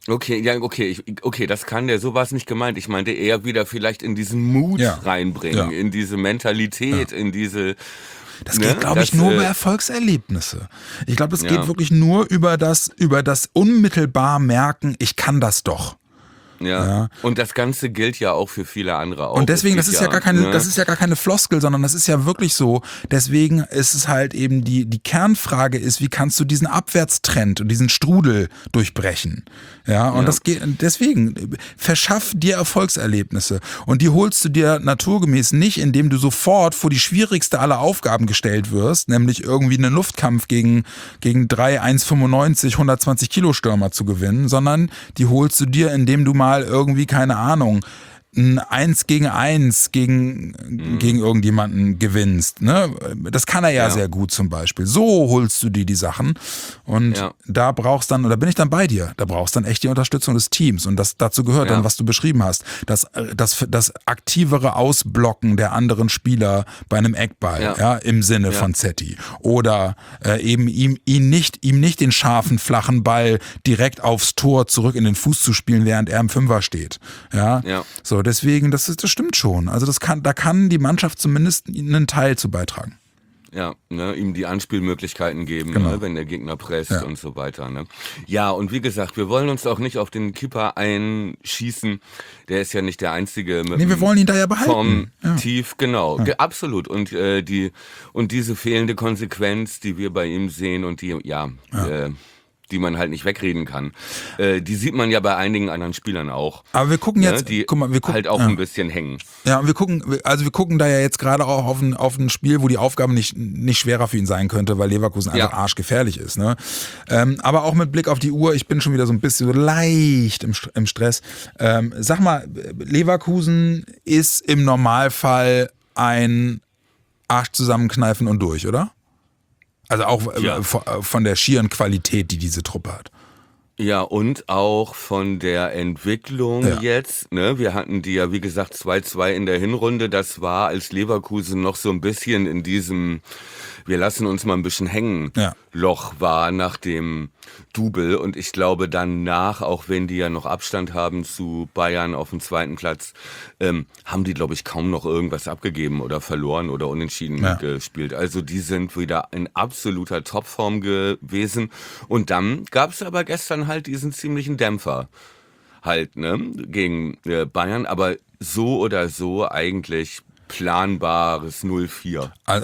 Okay, ja, okay, ich, okay, das kann der, so war es nicht gemeint. Ich meinte eher wieder vielleicht in diesen Mut ja. reinbringen, ja. in diese Mentalität, ja. in diese... Das geht, ne? glaube ich, nur äh, über Erfolgserlebnisse. Ich glaube, das ja. geht wirklich nur über das, über das unmittelbar merken, ich kann das doch. Ja. ja, und das Ganze gilt ja auch für viele andere auch. Und deswegen, das ist ja, ja gar keine, ne? das ist ja gar keine Floskel, sondern das ist ja wirklich so. Deswegen ist es halt eben die, die Kernfrage ist, wie kannst du diesen Abwärtstrend und diesen Strudel durchbrechen? Ja, und ja. das geht, deswegen, verschaff dir Erfolgserlebnisse. Und die holst du dir naturgemäß nicht, indem du sofort vor die schwierigste aller Aufgaben gestellt wirst, nämlich irgendwie einen Luftkampf gegen, gegen drei eins fünfundneunzig, hundertzwanzig Kilo Stürmer zu gewinnen, sondern die holst du dir, indem du mal irgendwie, keine Ahnung, ein Eins gegen Eins gegen, mhm. gegen irgendjemanden gewinnst. Ne? Das kann er ja, ja sehr gut zum Beispiel. So holst du dir die Sachen und ja. da brauchst dann, oder bin ich dann bei dir, da brauchst dann echt die Unterstützung des Teams und das dazu gehört ja. dann, was du beschrieben hast, das, das, das aktivere Ausblocken der anderen Spieler bei einem Eckball, ja, ja im Sinne ja. von Zetti oder äh, eben ihm, ihn nicht, ihm nicht den scharfen, flachen Ball direkt aufs Tor zurück in den Fuß zu spielen, während er im Fünfer steht. Ja, ja. so. Deswegen, das, ist, das stimmt schon. Also das kann, da kann die Mannschaft zumindest einen Teil zu beitragen. Ja, ne, ihm die Anspielmöglichkeiten geben, genau. ne, wenn der Gegner presst ja. und so weiter. Ne. Ja, und wie gesagt, wir wollen uns auch nicht auf den Keeper einschießen. Der ist ja nicht der Einzige. Mit nee, wir wollen ihn da ja behalten. Vom ja. Tief, genau, ja. Ge- absolut. Und äh, die und diese fehlende Konsequenz, die wir bei ihm sehen und die, ja, ja. Äh, die man halt nicht wegreden kann. Äh, die sieht man ja bei einigen anderen Spielern auch. Aber wir gucken jetzt, ne, die guck mal, wir gucken, halt auch ja. ein bisschen hängen. Ja, wir gucken, also wir gucken da ja jetzt gerade auch auf ein, auf ein Spiel, wo die Aufgabe nicht, nicht schwerer für ihn sein könnte, weil Leverkusen einfach ja. arschgefährlich ist. Ne? Ähm, aber auch mit Blick auf die Uhr, ich bin schon wieder so ein bisschen so leicht im, im Stress. Ähm, sag mal, Leverkusen ist im Normalfall ein Arsch zusammenkneifen und durch, oder? Also auch ja. von der schieren Qualität, die diese Truppe hat. Ja, und auch von der Entwicklung ja. jetzt. Ne? Wir hatten die ja, wie gesagt, zwei zwei in der Hinrunde. Das war, als Leverkusen noch so ein bisschen in diesem, wir lassen uns mal ein bisschen hängen, ja. Loch war nach dem Double. Und ich glaube danach, auch wenn die ja noch Abstand haben zu Bayern auf dem zweiten Platz, ähm, haben die, glaube ich, kaum noch irgendwas abgegeben oder verloren oder unentschieden ja. gespielt. Also die sind wieder in absoluter Topform gewesen. Und dann gab es aber gestern halt diesen ziemlichen Dämpfer halt, ne, gegen äh, Bayern. Aber so oder so eigentlich planbares null vier. Also,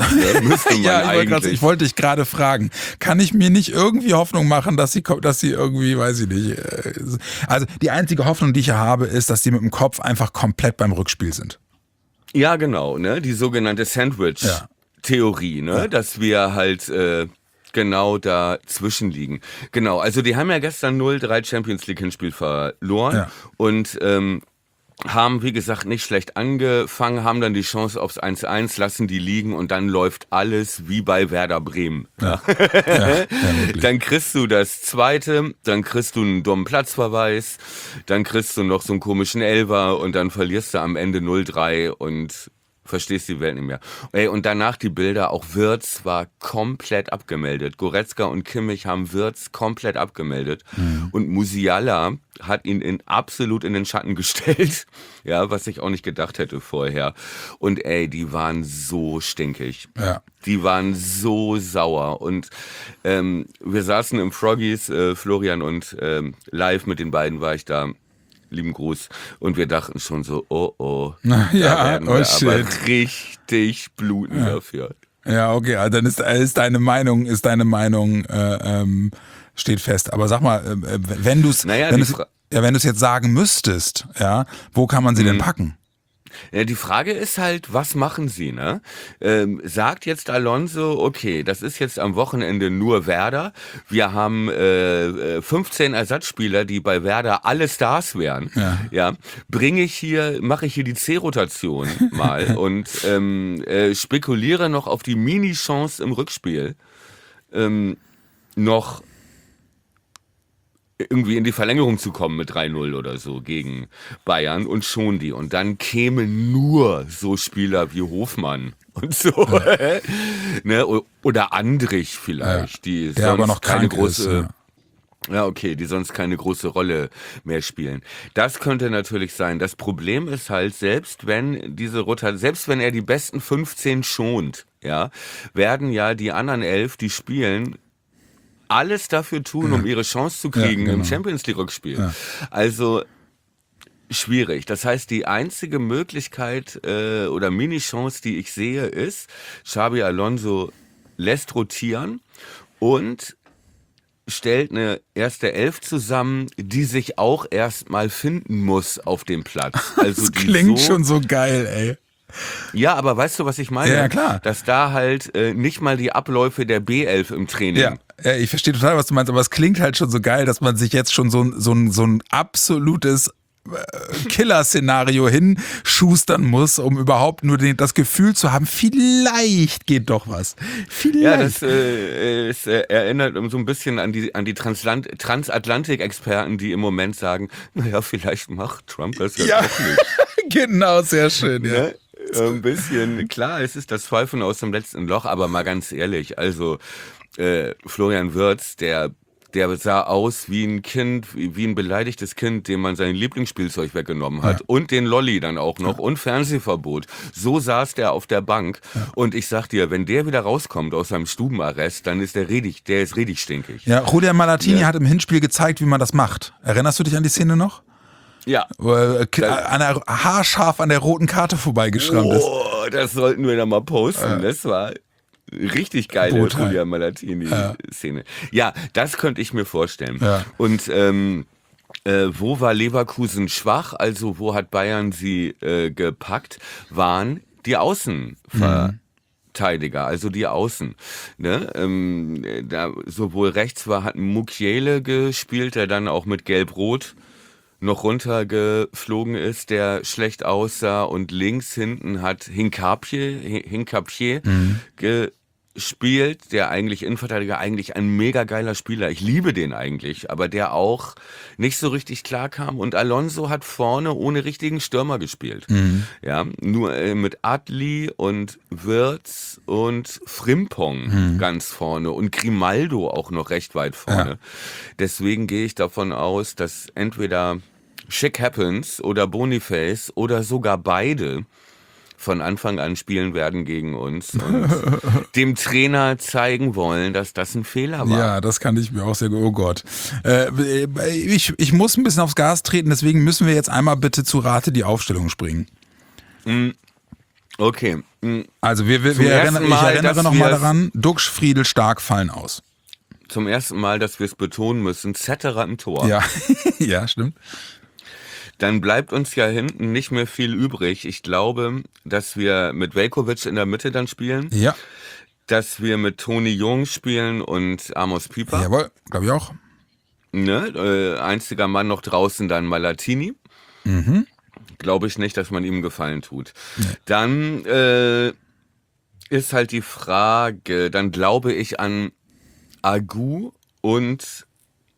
ja, ich, grad, ich wollte dich gerade fragen, kann ich mir nicht irgendwie Hoffnung machen, dass sie, dass sie irgendwie, weiß ich nicht, also die einzige Hoffnung, die ich hier habe, ist, dass sie mit dem Kopf einfach komplett beim Rückspiel sind. Ja, genau, ne, die sogenannte Sandwich-Theorie, ne, ja. dass wir halt äh, genau dazwischen liegen. Genau, also die haben ja gestern null drei Champions League Hinspiel verloren ja. und ähm, haben, wie gesagt, nicht schlecht angefangen, haben dann die Chance aufs eins eins, lassen die liegen und dann läuft alles wie bei Werder Bremen. Ja. Ja, ja, dann kriegst du das Zweite, dann kriegst du einen dummen Platzverweis, dann kriegst du noch so einen komischen Elfer und dann verlierst du am Ende null drei und verstehst die Welt nicht mehr. Ey, und danach die Bilder, auch Wirtz war komplett abgemeldet. Goretzka und Kimmich haben Wirtz komplett abgemeldet. Mhm. Und Musiala hat ihn in, absolut in den Schatten gestellt. Ja, was ich auch nicht gedacht hätte vorher. Und ey, die waren so stinkig. Ja. Die waren so sauer. Und ähm, wir saßen im Froggies, äh, Florian und ähm, live mit den beiden war ich da. Lieben Gruß. Und wir dachten schon so, oh oh, ja, da werden wir oh, aber richtig bluten ja. dafür. Ja, okay, also dann ist, ist deine Meinung, ist deine Meinung äh, ähm, steht fest. Aber sag mal, äh, wenn du es naja, wenn du's, ja, wenn du es jetzt sagen müsstest, ja, wo kann man sie mhm. denn packen? Ja, die Frage ist halt, was machen sie, ne? Ähm, sagt jetzt Alonso, okay, das ist jetzt am Wochenende nur Werder. Wir haben äh, fünfzehn Ersatzspieler, die bei Werder alle Stars wären. Ja. ja bringe ich hier, mache ich hier die C-Rotation mal und ähm, äh, spekuliere noch auf die Mini-Chance im Rückspiel. Ähm, noch irgendwie in die Verlängerung zu kommen mit drei null oder so gegen Bayern und schon die. Und dann kämen nur so Spieler wie Hofmann und so. Ja. ne? Oder Andrich vielleicht, ja. die Der sonst aber noch keine krank große... ist, ja. Ja, okay, die sonst keine große Rolle mehr spielen. Das könnte natürlich sein. Das Problem ist halt, selbst wenn diese Rotation, selbst wenn er die besten fünfzehn schont, ja, werden ja die anderen elf, die spielen, alles dafür tun, ja. um ihre Chance zu kriegen ja, genau. im Champions League Rückspiel. Ja. Also schwierig. Das heißt, die einzige Möglichkeit äh, oder Mini-Chance, die ich sehe, ist, Xabi Alonso lässt rotieren und stellt eine erste Elf zusammen, die sich auch erstmal finden muss auf dem Platz. Also das die klingt so, schon so geil, ey. Ja, aber weißt du, was ich meine? Ja, klar. Dass da halt äh, nicht mal die Abläufe der B elf im Training. Ja, ja, ich verstehe total, was du meinst, aber es klingt halt schon so geil, dass man sich jetzt schon so, ein so, ein so ein absolutes Killer-Szenario hinschustern muss, um überhaupt nur den, das Gefühl zu haben, vielleicht geht doch was. Vielleicht. Ja, das äh, es, äh, erinnert so ein bisschen an die, an die Transland- Transatlantik-Experten, die im Moment sagen, naja, vielleicht macht Trump das ja, ja. auch nicht. Genau, sehr schön, ja. Ne? Ein bisschen, klar, es ist das Pfeifen aus dem letzten Loch, aber mal ganz ehrlich, also äh, Florian Wirtz, der Der sah aus wie ein Kind, wie ein beleidigtes Kind, dem man sein Lieblingsspielzeug weggenommen hat. Ja. Und den Lolli dann auch noch. Ja. Und Fernsehverbot. So saß der auf der Bank. Ja. Und ich sag dir, wenn der wieder rauskommt aus seinem Stubenarrest, dann ist der richtig, der ist richtig stinkig. Ja, Julian Malatini ja. hat im Hinspiel gezeigt, wie man das macht. Erinnerst du dich an die Szene noch? Ja. Wo er an der, haarscharf an der roten Karte vorbeigeschrammt ist. Oh, das sollten wir da mal posten. Ja. Das war richtig geile Julian Malatini-Szene. Ja. ja, das könnte ich mir vorstellen. Ja. Und ähm, äh, wo war Leverkusen schwach, also wo hat Bayern sie äh, gepackt, waren die Außenverteidiger, mhm. also die Außen. Ne? Ähm, da sowohl rechts war, hat Mukiele gespielt, der dann auch mit Gelb-Rot noch runtergeflogen ist, der schlecht aussah, und links hinten hat Hincapie, Hincapie mhm. gespielt, der eigentlich Innenverteidiger, eigentlich ein mega geiler Spieler. Ich liebe den eigentlich, aber der auch nicht so richtig klar kam, und Alonso hat vorne ohne richtigen Stürmer gespielt. Mhm. Ja, nur äh, mit Adli und Wirtz und Frimpong mhm. ganz vorne und Grimaldo auch noch recht weit vorne. Ja. Deswegen gehe ich davon aus, dass entweder Schick Happens oder Boniface oder sogar beide von Anfang an spielen werden gegen uns und dem Trainer zeigen wollen, dass das ein Fehler war. Ja, das kann ich mir auch sehr gut. Oh Gott. Äh, ich, ich muss ein bisschen aufs Gas treten, deswegen müssen wir jetzt einmal bitte zu Rate die Aufstellung springen. Okay. Also wir, wir, wir erinnern, Mal, ich erinnere nochmal daran, Duxch, Friedel, Stark fallen aus. Zum ersten Mal, dass wir es betonen müssen, Zetterer im Tor. Ja, ja, stimmt. Dann bleibt uns ja hinten nicht mehr viel übrig. Ich glaube, dass wir mit Veljković in der Mitte dann spielen. Ja. Dass wir mit Toni Jung spielen und Amos Pieper. Jawohl, glaube ich auch. Ne? Äh, einziger Mann noch draußen dann Malatini. Mhm. Glaube ich nicht, dass man ihm Gefallen tut. Nee. Dann äh, ist halt die Frage, dann glaube ich an Agu und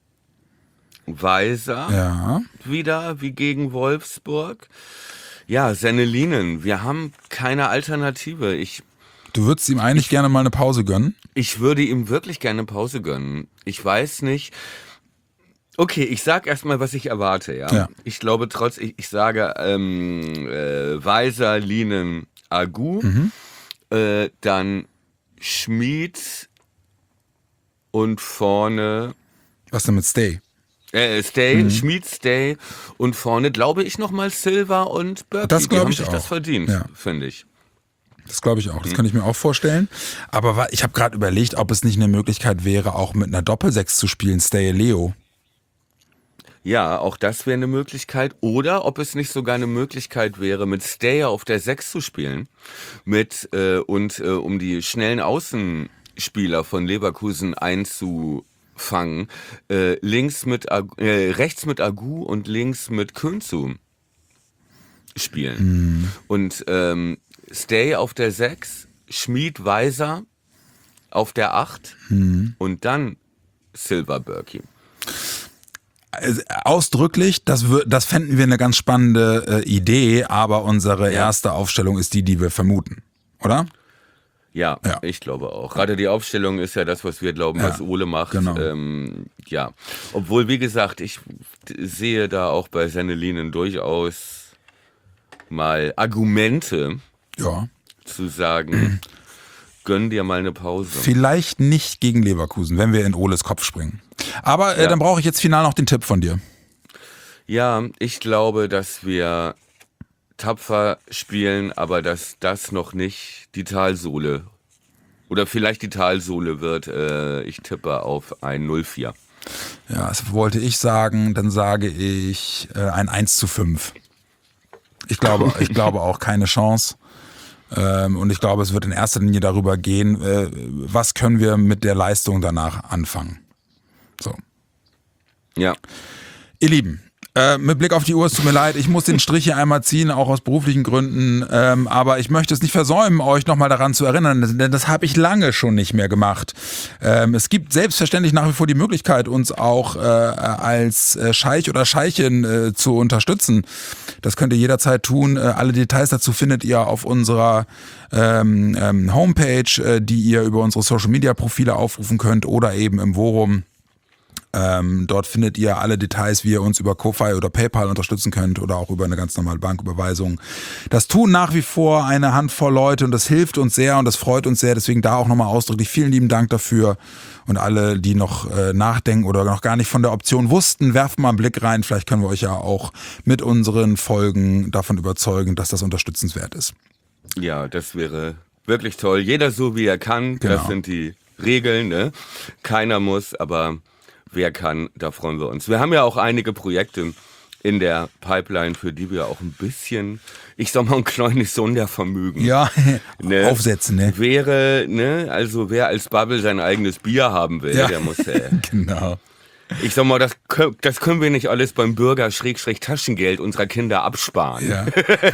Weiser ja. wieder, wie gegen Wolfsburg. Ja, Sennelinen, wir haben keine Alternative. Ich, du würdest ihm eigentlich ich, gerne mal eine Pause gönnen? Ich würde ihm wirklich gerne eine Pause gönnen. Ich weiß nicht. Okay, ich sag erstmal, was ich erwarte. Ja, ja. Ich glaube trotz, ich, ich sage ähm, äh, Weiser, Linen, Agu, mhm. äh, dann Schmid und vorne. Was denn mit Stay? Äh, Stay, mhm. Schmid, Stay und vorne glaube ich nochmal Silva und Berkey. Das glaube ich Die haben sich auch. Das verdient, ja. finde ich. Das glaube ich auch, das kann ich mir auch vorstellen. Aber ich habe gerade überlegt, ob es nicht eine Möglichkeit wäre, auch mit einer Doppelsechs zu spielen, Stay Leo. Ja, auch das wäre eine Möglichkeit. Oder ob es nicht sogar eine Möglichkeit wäre, mit Stay auf der Sechs zu spielen mit äh, und äh, um die schnellen Außenspieler von Leverkusen einzufangen, äh, links mit Agu, äh, rechts mit Agu und links mit Könzu spielen. Mhm. Und ähm, Stay auf der Sechs, Schmid, Weiser auf der Acht mhm. und dann Silva, Berkey. Ausdrücklich, das, das fänden wir eine ganz spannende äh, Idee, aber unsere ja. erste Aufstellung ist die, die wir vermuten, oder? Ja, ja, ich glaube auch. Gerade die Aufstellung ist ja das, was wir glauben, ja, was Ole macht. Genau. Ähm, ja, obwohl, wie gesagt, ich sehe da auch bei Sennelinen durchaus mal Argumente, ja, zu sagen, gönn dir mal eine Pause. Vielleicht nicht gegen Leverkusen, wenn wir in Oles Kopf springen. Aber äh, ja. dann brauche ich jetzt final noch den Tipp von dir. Ja, ich glaube, dass wir tapfer spielen, aber dass das noch nicht die Talsohle oder vielleicht die Talsohle wird. Äh, ich tippe auf ein null vier. Ja, das wollte ich sagen. Dann sage ich äh, ein eins zu fünf. Ich glaube, ich glaube auch keine Chance. Ähm, und ich glaube, es wird in erster Linie darüber gehen, äh, was können wir mit der Leistung danach anfangen. So. Ja. Ihr Lieben, äh, mit Blick auf die Uhr, es tut mir leid, ich muss den Strich hier einmal ziehen, auch aus beruflichen Gründen, ähm, aber ich möchte es nicht versäumen, euch nochmal daran zu erinnern, denn das, das habe ich lange schon nicht mehr gemacht. Ähm, es gibt selbstverständlich nach wie vor die Möglichkeit, uns auch äh, als äh, Scheich oder Scheichin äh, zu unterstützen. Das könnt ihr jederzeit tun. Äh, alle Details dazu findet ihr auf unserer ähm, ähm, Homepage, äh, die ihr über unsere Social-Media-Profile aufrufen könnt oder eben im Vorum. Ähm, dort findet ihr alle Details, wie ihr uns über Ko-Fi oder PayPal unterstützen könnt oder auch über eine ganz normale Banküberweisung. Das tun nach wie vor eine Handvoll Leute und das hilft uns sehr und das freut uns sehr. Deswegen da auch nochmal ausdrücklich vielen lieben Dank dafür. Und alle, die noch äh, nachdenken oder noch gar nicht von der Option wussten, werft mal einen Blick rein. Vielleicht können wir euch ja auch mit unseren Folgen davon überzeugen, dass das unterstützenswert ist. Ja, das wäre wirklich toll. Jeder so, wie er kann. Genau. Das sind die Regeln, ne? Keiner muss, aber wer kann, da freuen wir uns. Wir haben ja auch einige Projekte in der Pipeline, für die wir auch ein bisschen, ich sag mal, ein kleines Sondervermögen ja, ne, aufsetzen. Ne? Wäre, ne, also wer als Bubble sein eigenes Bier haben will, ja. der muss äh, genau. Ich sag mal, das, das können wir nicht alles beim Bürger-Taschengeld unserer Kinder absparen. Ja.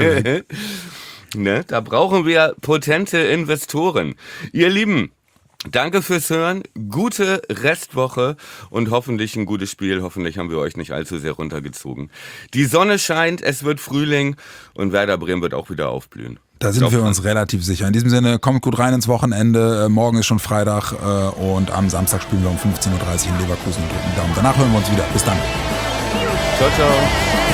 Ne, da brauchen wir potente Investoren. Ihr Lieben, danke fürs Hören, gute Restwoche und hoffentlich ein gutes Spiel. Hoffentlich haben wir euch nicht allzu sehr runtergezogen. Die Sonne scheint, es wird Frühling und Werder Bremen wird auch wieder aufblühen. Da sind wir uns relativ sicher. In diesem Sinne, kommt gut rein ins Wochenende. Morgen ist schon Freitag und am Samstag spielen wir um fünfzehn Uhr dreißig in Leverkusen und drücken Daumen. Danach hören wir uns wieder. Bis dann. Ciao, ciao.